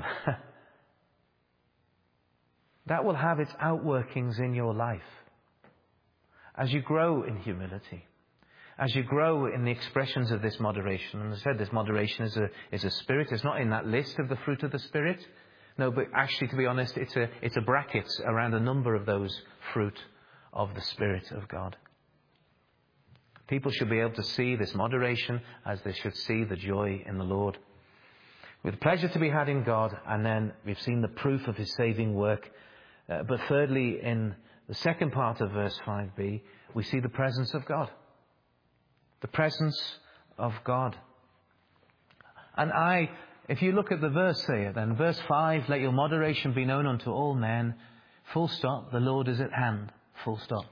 that will have its outworkings in your life. As you grow in humility, as you grow in the expressions of this moderation. And as I said, this moderation is a spirit. It's not in that list of the fruit of the Spirit, No, but actually, to be honest, it's a bracket around a number of those fruit of the Spirit of God. People should be able to see this moderation as they should see the joy in the Lord. With pleasure to be had in God, and then we've seen the proof of his saving work. But thirdly, in the second part of verse 5b, we see the presence of God. The presence of God. And if you look at the verse there, then verse 5, let your moderation be known unto all men, full stop, the Lord is at hand, full stop.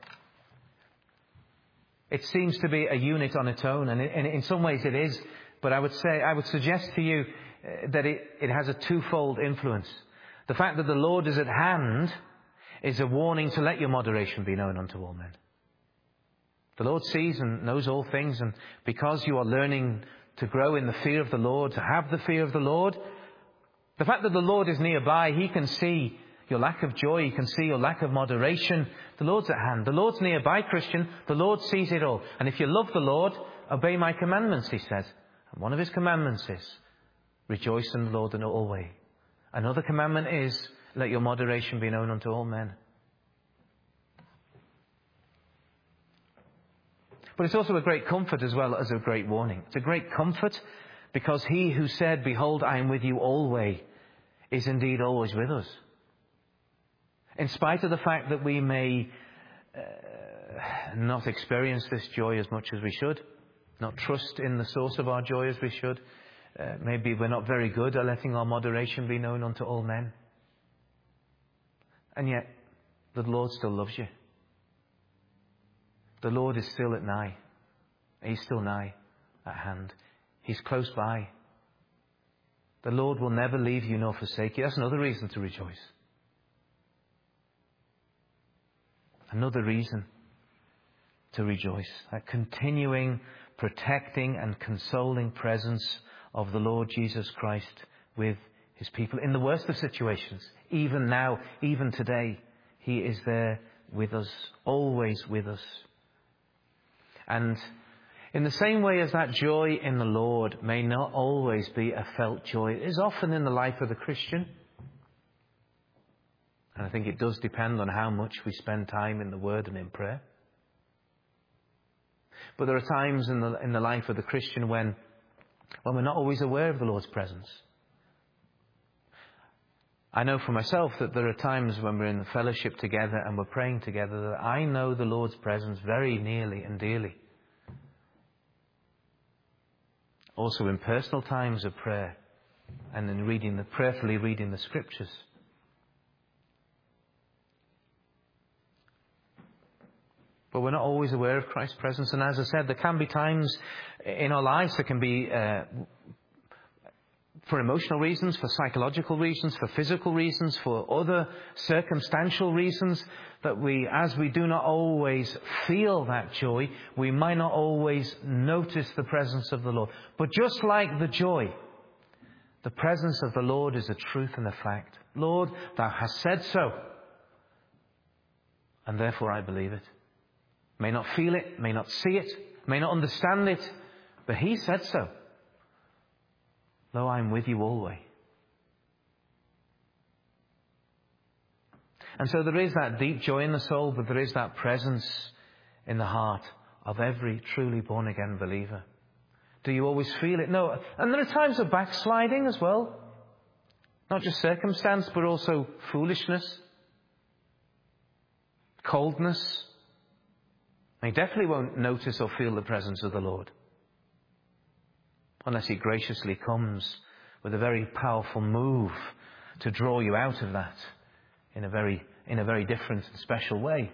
It seems to be a unit on its own, and in some ways it is, but I would suggest to you that it has a twofold influence. The fact that the Lord is at hand is a warning to let your moderation be known unto all men. The Lord sees and knows all things, and because you are learning to grow in the fear of the Lord, to have the fear of the Lord, the fact that the Lord is nearby, he can see your lack of joy, he can see your lack of moderation. The Lord's at hand. The Lord's nearby, Christian. The Lord sees it all. And if you love the Lord, obey my commandments, he says. And one of his commandments is, rejoice in the Lord in all ways. Another commandment is, let your moderation be known unto all men. But it's also a great comfort as well as a great warning. It's a great comfort because he who said, behold, I am with you always, is indeed always with us. In spite of the fact that we may not experience this joy as much as we should, not trust in the source of our joy as we should, maybe we're not very good at letting our moderation be known unto all men. And yet, the Lord still loves you. The Lord is still at nigh. He's still nigh at hand. He's close by. The Lord will never leave you nor forsake you. That's another reason to rejoice. Another reason to rejoice. That continuing, protecting and consoling presence of the Lord Jesus Christ with his people. In the worst of situations, even now, even today, he is there with us, always with us. And in the same way as that joy in the Lord may not always be a felt joy, it is often in the life of the Christian. And I think it does depend on how much we spend time in the Word and in prayer. But there are times in the life of the Christian when we're not always aware of the Lord's presence. I know for myself that there are times when we're in the fellowship together and we're praying together that I know the Lord's presence very nearly and dearly. Also in personal times of prayer and in prayerfully reading the Scriptures. But we're not always aware of Christ's presence. And as I said, there can be times in our lives that can be for emotional reasons, for psychological reasons, for physical reasons, for other circumstantial reasons, that as we do not always feel that joy, we might not always notice the presence of the Lord. But just like the joy, the presence of the Lord is a truth and a fact. Lord, thou hast said so, and therefore I believe it. May not feel it, may not see it, may not understand it, but he said so. Lo, I am with you always. And so there is that deep joy in the soul, but there is that presence in the heart of every truly born-again believer. Do you always feel it? No. And there are times of backsliding as well. Not just circumstance, but also foolishness, coldness. They definitely won't notice or feel the presence of the Lord unless he graciously comes with a very powerful move to draw you out of that in a very different and special way.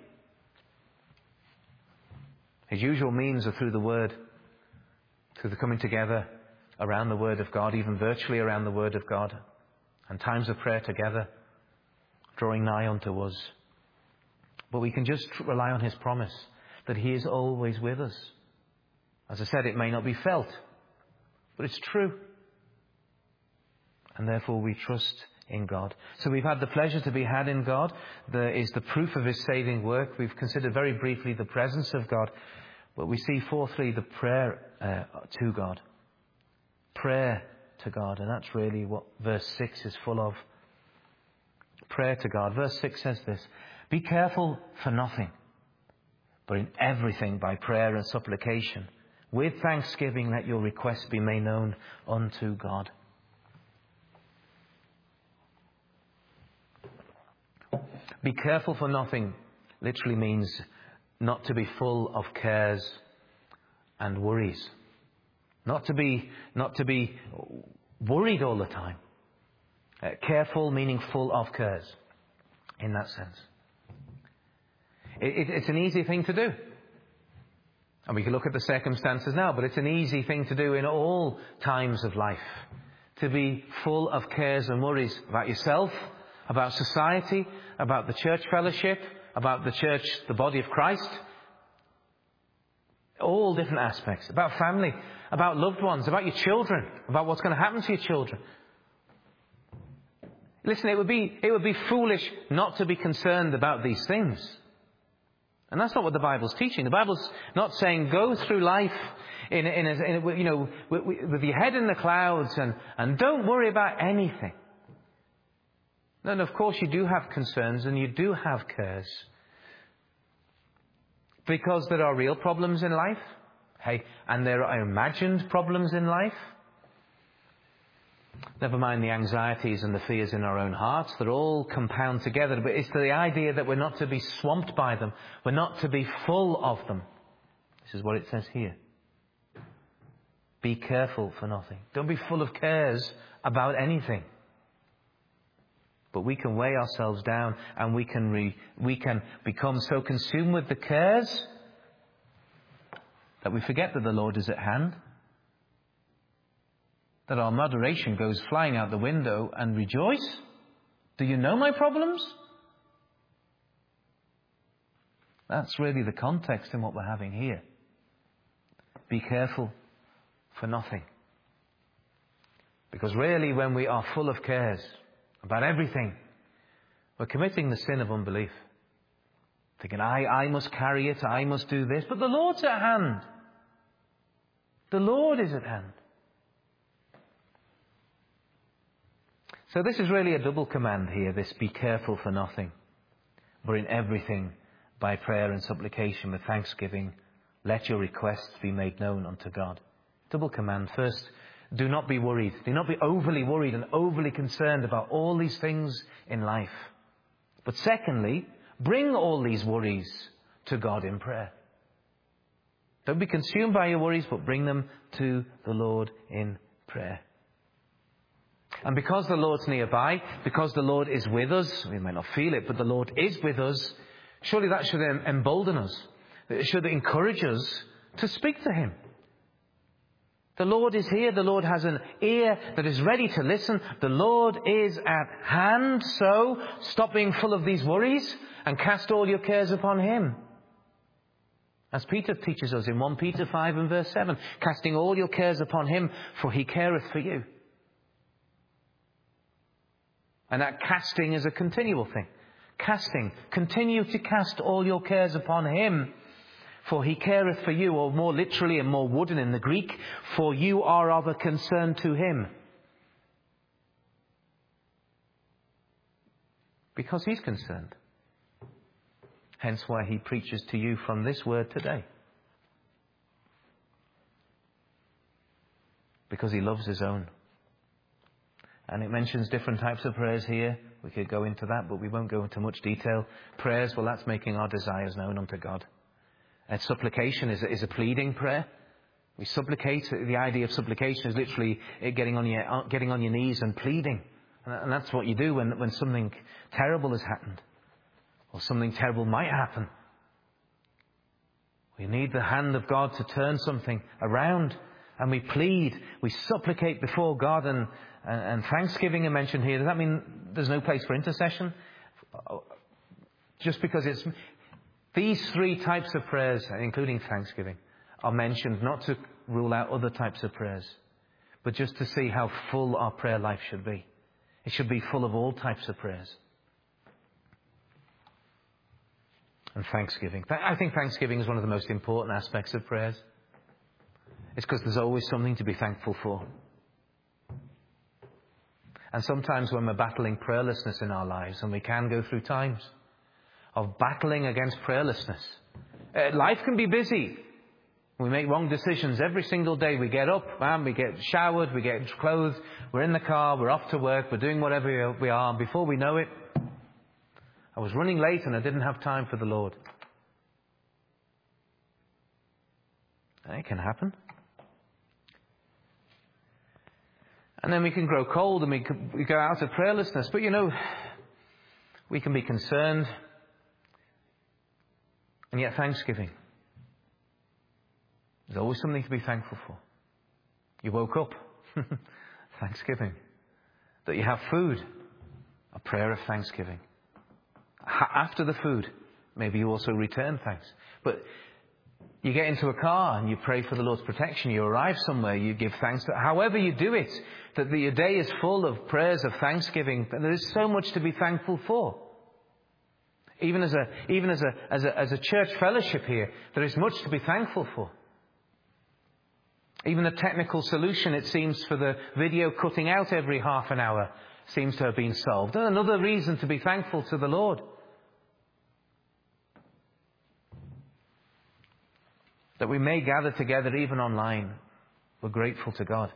His usual means are through the Word, through the coming together around the Word of God, even virtually around the Word of God, and times of prayer together, drawing nigh unto us. But we can just rely on his promise that he is always with us. As I said, it may not be felt, but it's true. And therefore we trust in God. So we've had the pleasure to be had in God. There is the proof of his saving work. We've considered very briefly the presence of God. But we see fourthly the prayer to God. Prayer to God. And that's really what verse 6 is full of. prayer to God. Verse 6 says this: "Be careful for nothing, but in everything by prayer and supplication, with thanksgiving let your requests be made known unto God." Be careful for nothing literally means not to be full of cares and worries. Not to be worried all the time. Careful meaning full of cares, in that sense. It's an easy thing to do. And we can look at the circumstances now, but it's an easy thing to do in all times of life. To be full of cares and worries about yourself, about society, about the church fellowship, about the church, the body of Christ. All different aspects. About family, about loved ones, about your children, about what's going to happen to your children. Listen, it would be foolish not to be concerned about these things. And that's not what the Bible's teaching. The Bible's not saying go through life with your head in the clouds and don't worry about anything. No, of course you do have concerns and you do have cares. Because there are real problems in life. Hey, and there are imagined problems in life. Never mind the anxieties and the fears in our own hearts. They're all compound together. But it's the idea that we're not to be swamped by them. We're not to be full of them. This is what it says here. Be careful for nothing. Don't be full of cares about anything. But we can weigh ourselves down and we can become so consumed with the cares that we forget that the Lord is at hand. That our moderation goes flying out the window and rejoice. Do you know my problems? That's really the context in what we're having here. Be careful for nothing. Because really when we are full of cares about everything, we're committing the sin of unbelief. Thinking, I must carry it, I must do this. But the Lord's at hand. The Lord is at hand. So this is really a double command here, this be careful for nothing, but in everything by prayer and supplication with thanksgiving, let your requests be made known unto God. Double command. First, do not be worried. Do not be overly worried and overly concerned about all these things in life. But secondly, bring all these worries to God in prayer. Don't be consumed by your worries, but bring them to the Lord in prayer. And because the Lord's nearby, because the Lord is with us, we may not feel it, but the Lord is with us, surely that should embolden us. It should encourage us to speak to Him. The Lord is here. The Lord has an ear that is ready to listen. The Lord is at hand. So stop being full of these worries and cast all your cares upon Him. As Peter teaches us in 1 Peter 5 and verse 7, casting all your cares upon Him, for He careth for you. And that casting is a continual thing. Casting. Continue to cast all your cares upon Him, for He careth for you, or more literally and more wooden in the Greek, for you are of a concern to Him. Because He's concerned. Hence why He preaches to you from this word today. Because He loves His own. And it mentions different types of prayers here. We could go into that, but we won't go into much detail. Prayers, well, that's making our desires known unto God. And supplication is a pleading prayer. We supplicate. The idea of supplication is literally getting on your knees and pleading. And that's what you do when something terrible has happened. Or something terrible might happen. We need the hand of God to turn something around. And we plead, we supplicate before God, and thanksgiving are mentioned here. Does that mean there's no place for intercession? Just because it's... These three types of prayers, including thanksgiving, are mentioned not to rule out other types of prayers, but just to see how full our prayer life should be. It should be full of all types of prayers. And thanksgiving. I think thanksgiving is one of the most important aspects of prayers. It's because there's always something to be thankful for. And sometimes when we're battling prayerlessness in our lives, and we can go through times of battling against prayerlessness. Life can be busy. We make wrong decisions every single day. We get up, we get showered, we get clothed, we're in the car, we're off to work, we're doing whatever we are. And before we know it, I was running late and I didn't have time for the Lord. It can happen. And then we can grow cold and we go out of prayerlessness. But we can be concerned. And yet thanksgiving. There's always something to be thankful for. You woke up. Thanksgiving. That you have food. A prayer of thanksgiving. After the food, maybe you also return thanks. But you get into a car and you pray for the Lord's protection. You arrive somewhere, you give thanks. However you do it, that your day is full of prayers of thanksgiving. And there is so much to be thankful for. Even as a church fellowship here, there is much to be thankful for. Even the technical solution, it seems, for the video cutting out every half an hour seems to have been solved. And another reason to be thankful to the Lord. That we may gather together even online. We're grateful to God.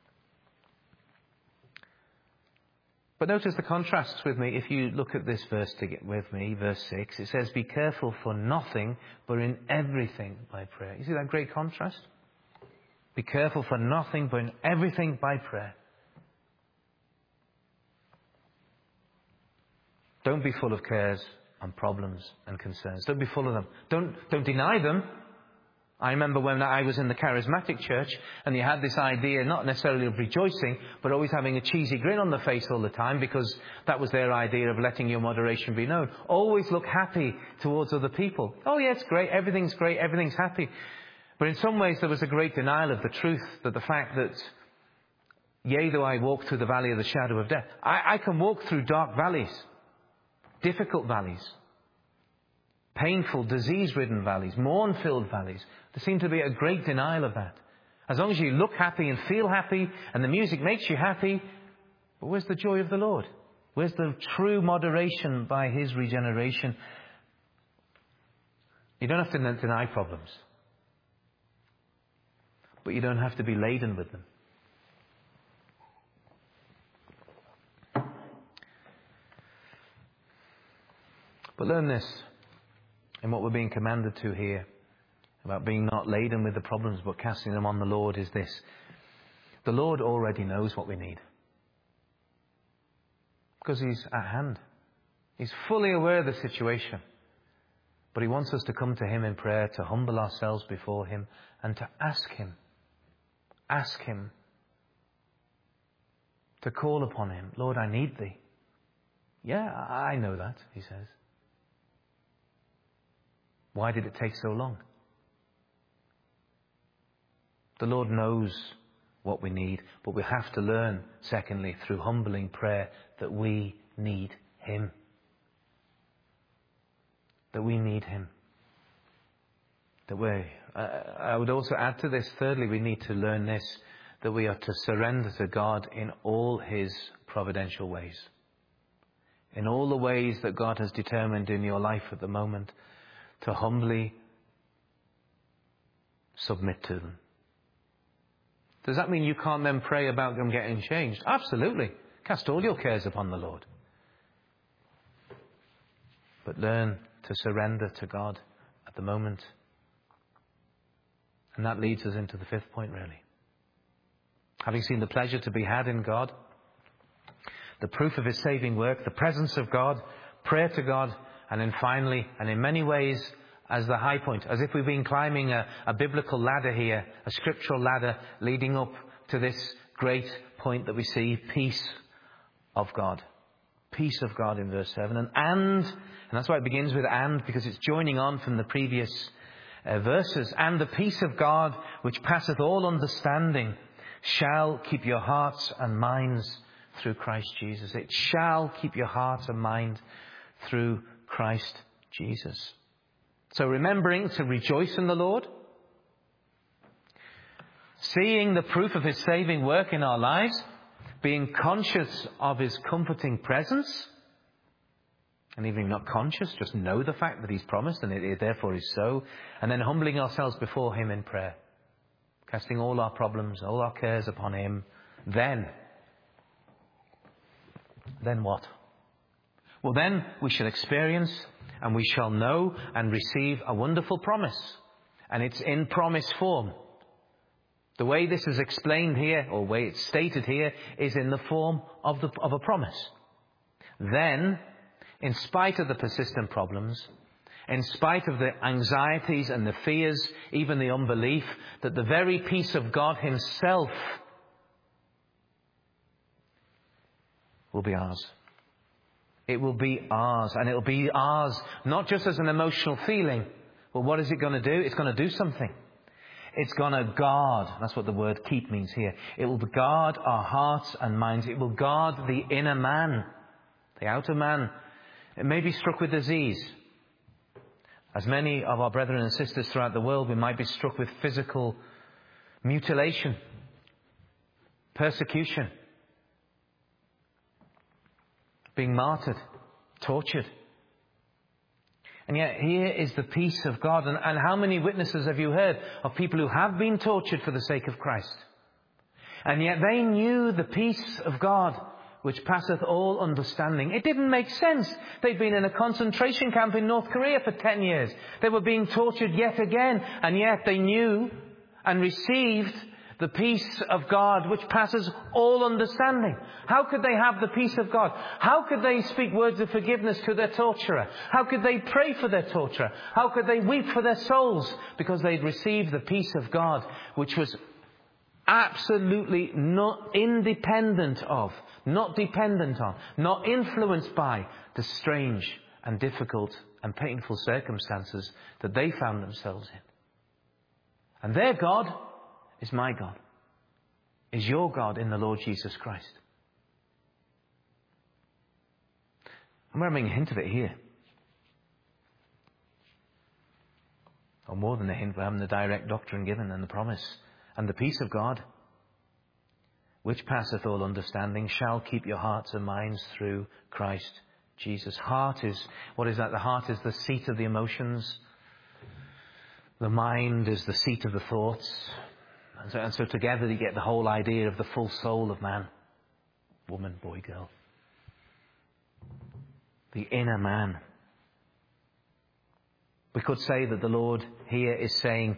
But notice the contrasts with me. If you look at this verse with me, verse 6, it says, be careful for nothing, but in everything by prayer. You see that great contrast? Be careful for nothing, but in everything by prayer. Don't be full of cares and problems and concerns. Don't be full of them. Don't deny them. I remember when I was in the charismatic church and you had this idea, not necessarily of rejoicing, but always having a cheesy grin on the face all the time because that was their idea of letting your moderation be known. Always look happy towards other people. Oh, yeah, it's great. Everything's great. Everything's happy. But in some ways there was a great denial of the truth, that the fact that, yea, though I walk through the valley of the shadow of death, I can walk through dark valleys, difficult valleys, painful, disease-ridden valleys, mourn-filled valleys. There seemed to be a great denial of that. As long as you look happy and feel happy and the music makes you happy, but where's the joy of the Lord? Where's the true moderation by His regeneration? You don't have to deny problems. But you don't have to be laden with them. But learn this, and what we're being commanded to here, about being not laden with the problems, but casting them on the Lord, is this. The Lord already knows what we need. Because He's at hand. He's fully aware of the situation. But He wants us to come to Him in prayer, to humble ourselves before Him, and to ask Him. Ask Him. To call upon Him. Lord, I need Thee. Yeah, I know that, He says. Why did it take so long? The Lord knows what we need, but we have to learn, secondly, through humbling prayer, that we need Him. That we need Him. I would also add to this, thirdly, we need to learn this, that we are to surrender to God in all His providential ways. In all the ways that God has determined in your life at the moment, to humbly submit to them. Does that mean you can't then pray about them getting changed? Absolutely. Cast all your cares upon the Lord. But learn to surrender to God at the moment. And that leads us into the fifth point, really. Having seen the pleasure to be had in God, the proof of His saving work, the presence of God, prayer to God, and then finally, and in many ways, as the high point, as if we've been climbing a biblical ladder here, a scriptural ladder leading up to this great point that we see, peace of God. Peace of God in verse 7. And that's why it begins with and, because it's joining on from the previous verses. And the peace of God, which passeth all understanding, shall keep your hearts and minds through Christ Jesus. It shall keep your heart and mind through Christ Jesus. So remembering to rejoice in the Lord, seeing the proof of His saving work in our lives, being conscious of his comforting presence, and even not conscious, just know the fact that he's promised and it therefore is so, and then humbling ourselves before him in prayer, casting all our problems, all our cares upon him. Then what? Well, then we shall experience and we shall know and receive a wonderful promise. And it's in promise form. The way this is explained here, or way it's stated here, is in the form of a promise. Then, in spite of the persistent problems, in spite of the anxieties and the fears, even the unbelief, that the very peace of God himself will be ours. It will be ours, and it will be ours not just as an emotional feeling. Well, what is it going to do? It's going to do something. It's going to guard. That's what the word keep means here. It will guard our hearts and minds. It will guard the inner man. The outer man, it may be struck with disease. As many of our brethren and sisters throughout the world, we might be struck with physical mutilation, persecution, being martyred, tortured. And yet here is the peace of God. And how many witnesses have you heard of people who have been tortured for the sake of Christ? And yet they knew the peace of God, which passeth all understanding. It didn't make sense. They'd been in a concentration camp in North Korea for 10 years. They were being tortured yet again. And yet they knew and received the peace of God, which passes all understanding. How could they have the peace of God? How could they speak words of forgiveness to their torturer? How could they pray for their torturer? How could they weep for their souls? Because they'd received the peace of God, which was absolutely not independent of, not dependent on, not influenced by the strange and difficult and painful circumstances that they found themselves in. And their God is my God, is your God in the Lord Jesus Christ. I'm having a hint of it here. Or more than a hint, we're having the direct doctrine given and the promise. And the peace of God, which passeth all understanding, shall keep your hearts and minds through Christ Jesus. Heart is, what is that? The heart is the seat of the emotions. The mind is the seat of the thoughts. And so together you get the whole idea of the full soul of man. Woman, boy, girl. The inner man. We could say that the Lord here is saying,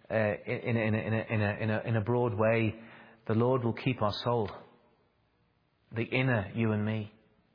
in a broad way, the Lord will keep our soul. The inner you and me.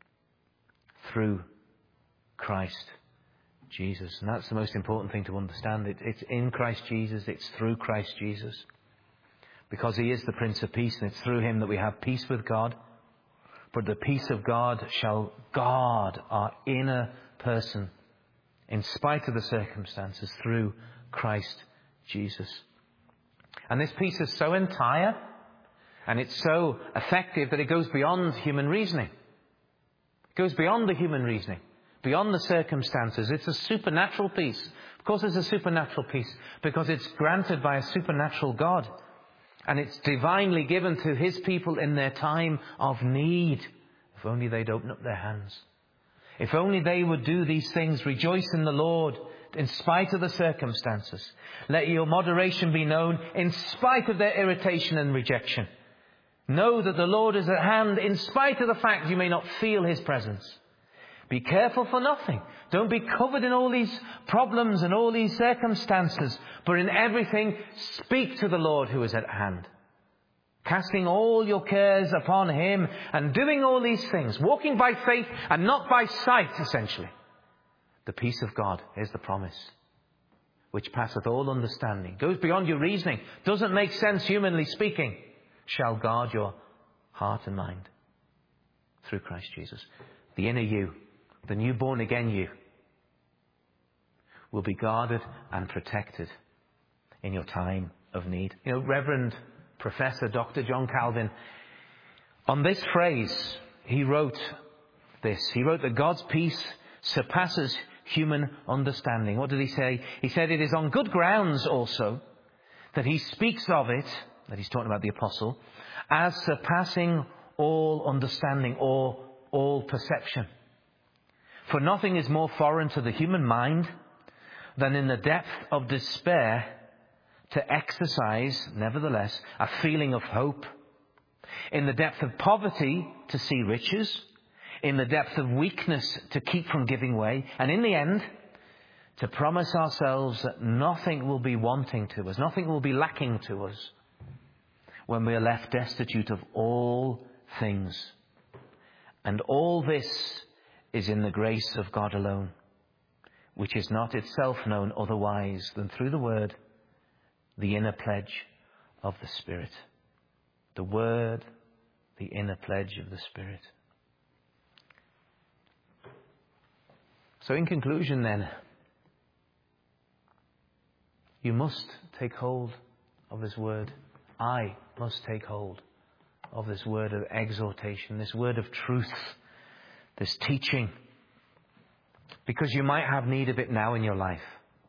Through Christ Jesus. And that's the most important thing to understand. It's in Christ Jesus. It's through Christ Jesus. Because he is the Prince of Peace, and it's through him that we have peace with God. But the peace of God shall guard our inner person in spite of the circumstances through Christ Jesus. And this peace is so entire and it's so effective that it goes beyond human reasoning. It goes beyond the human reasoning, beyond the circumstances. It's a supernatural peace. Of course it's a supernatural peace because it's granted by a supernatural God. And it's divinely given to his people in their time of need. If only they'd open up their hands. If only they would do these things. Rejoice in the Lord in spite of the circumstances. Let your moderation be known in spite of their irritation and rejection. Know that the Lord is at hand in spite of the fact you may not feel his presence. Be careful for nothing. Don't be covered in all these problems and all these circumstances. But in everything, speak to the Lord who is at hand. Casting all your cares upon him and doing all these things. Walking by faith and not by sight, essentially. The peace of God is the promise. Which passeth all understanding. Goes beyond your reasoning. Doesn't make sense humanly speaking. Shall guard your heart and mind. Through Christ Jesus. The inner you. The new born again you will be guarded and protected in your time of need. You know, Reverend Professor Dr. John Calvin, on this phrase, he wrote this. He wrote that God's peace surpasses human understanding. What did he say? He said it is on good grounds also that he speaks of it, that he's talking about the apostle, as surpassing all understanding or all perception. For nothing is more foreign to the human mind than in the depth of despair to exercise, nevertheless, a feeling of hope. In the depth of poverty to see riches. In the depth of weakness to keep from giving way. And in the end, to promise ourselves that nothing will be wanting to us, nothing will be lacking to us when we are left destitute of all things. And all this is in the grace of God alone, which is not itself known otherwise than through the Word, the inner pledge of the Spirit. The Word, the inner pledge of the Spirit. So in conclusion then, you must take hold of this word. I must take hold of this word of exhortation, this word of truth, this teaching, because you might have need of it now in your life.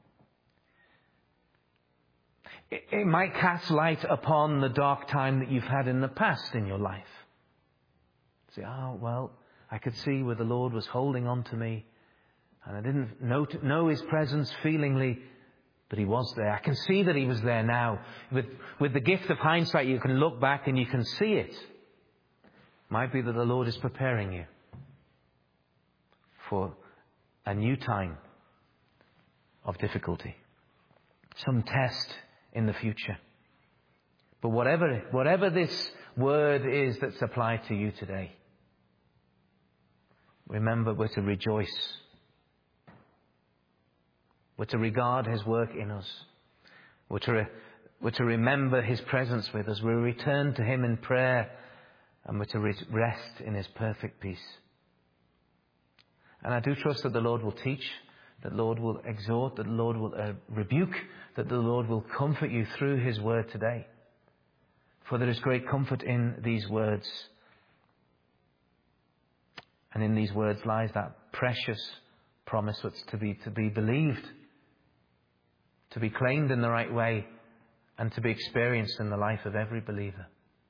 It might cast light upon the dark time that you've had in the past in your life. Say, I could see where the Lord was holding on to me, and I didn't know His presence feelingly, but He was there. I can see that He was there now. With the gift of hindsight, you can look back and you can see it. Might be that the Lord is preparing you for a new time of difficulty, some test in the future. But whatever this word is that's applied to you today, remember, we're to rejoice. We're to regard His work in us. We're to remember His presence with us. We're to return to Him in prayer, and we're to rest in His perfect peace. And I do trust that the Lord will teach, that the Lord will exhort, that the Lord will rebuke, that the Lord will comfort you through His word today. For there is great comfort in these words. And in these words lies that precious promise that's to be believed, to be claimed in the right way, and to be experienced in the life of every believer.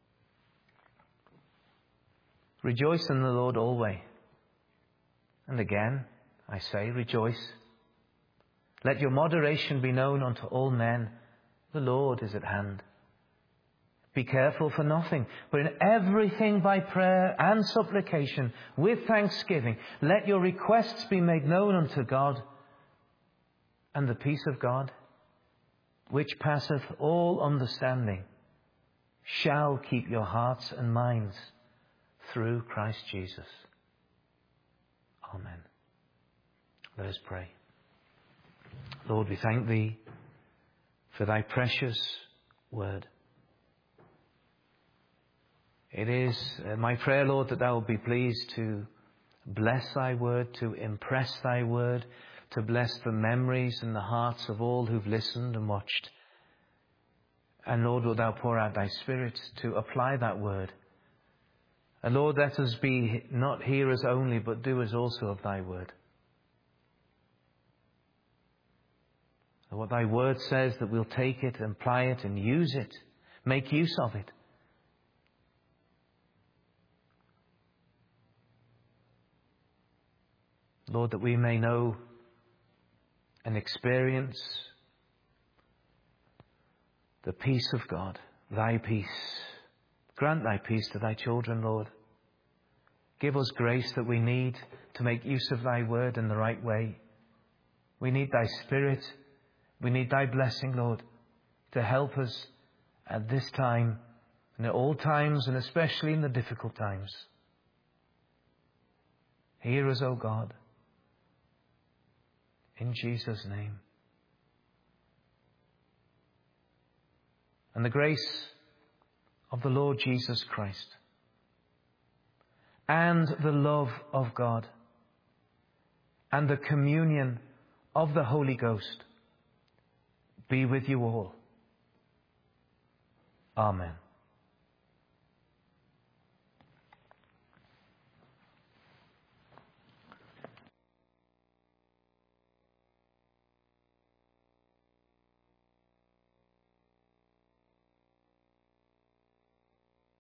Rejoice in the Lord always. And again, I say, rejoice. Let your moderation be known unto all men. The Lord is at hand. Be careful for nothing, but in everything by prayer and supplication, with thanksgiving, let your requests be made known unto God. And the peace of God, which passeth all understanding, shall keep your hearts and minds through Christ Jesus. Amen. Let us pray. Lord, we thank Thee for Thy precious word. It is my prayer, Lord, that Thou will be pleased to bless Thy word, to impress Thy word, to bless the memories and the hearts of all who've listened and watched. And Lord, wilt Thou pour out Thy Spirit to apply that word. And Lord, let us be not hearers only, but doers also of Thy word. And what Thy word says, that we'll take it, apply it, and use it, make use of it. Lord, that we may know and experience the peace of God, Thy peace. Grant Thy peace to Thy children, Lord. Give us grace that we need to make use of Thy word in the right way. We need Thy Spirit. We need Thy blessing, Lord, to help us at this time and at all times, and especially in the difficult times. Hear us, O God. In Jesus' name. And the grace of the Lord Jesus Christ and the love of God and the communion of the Holy Ghost be with you all. Amen.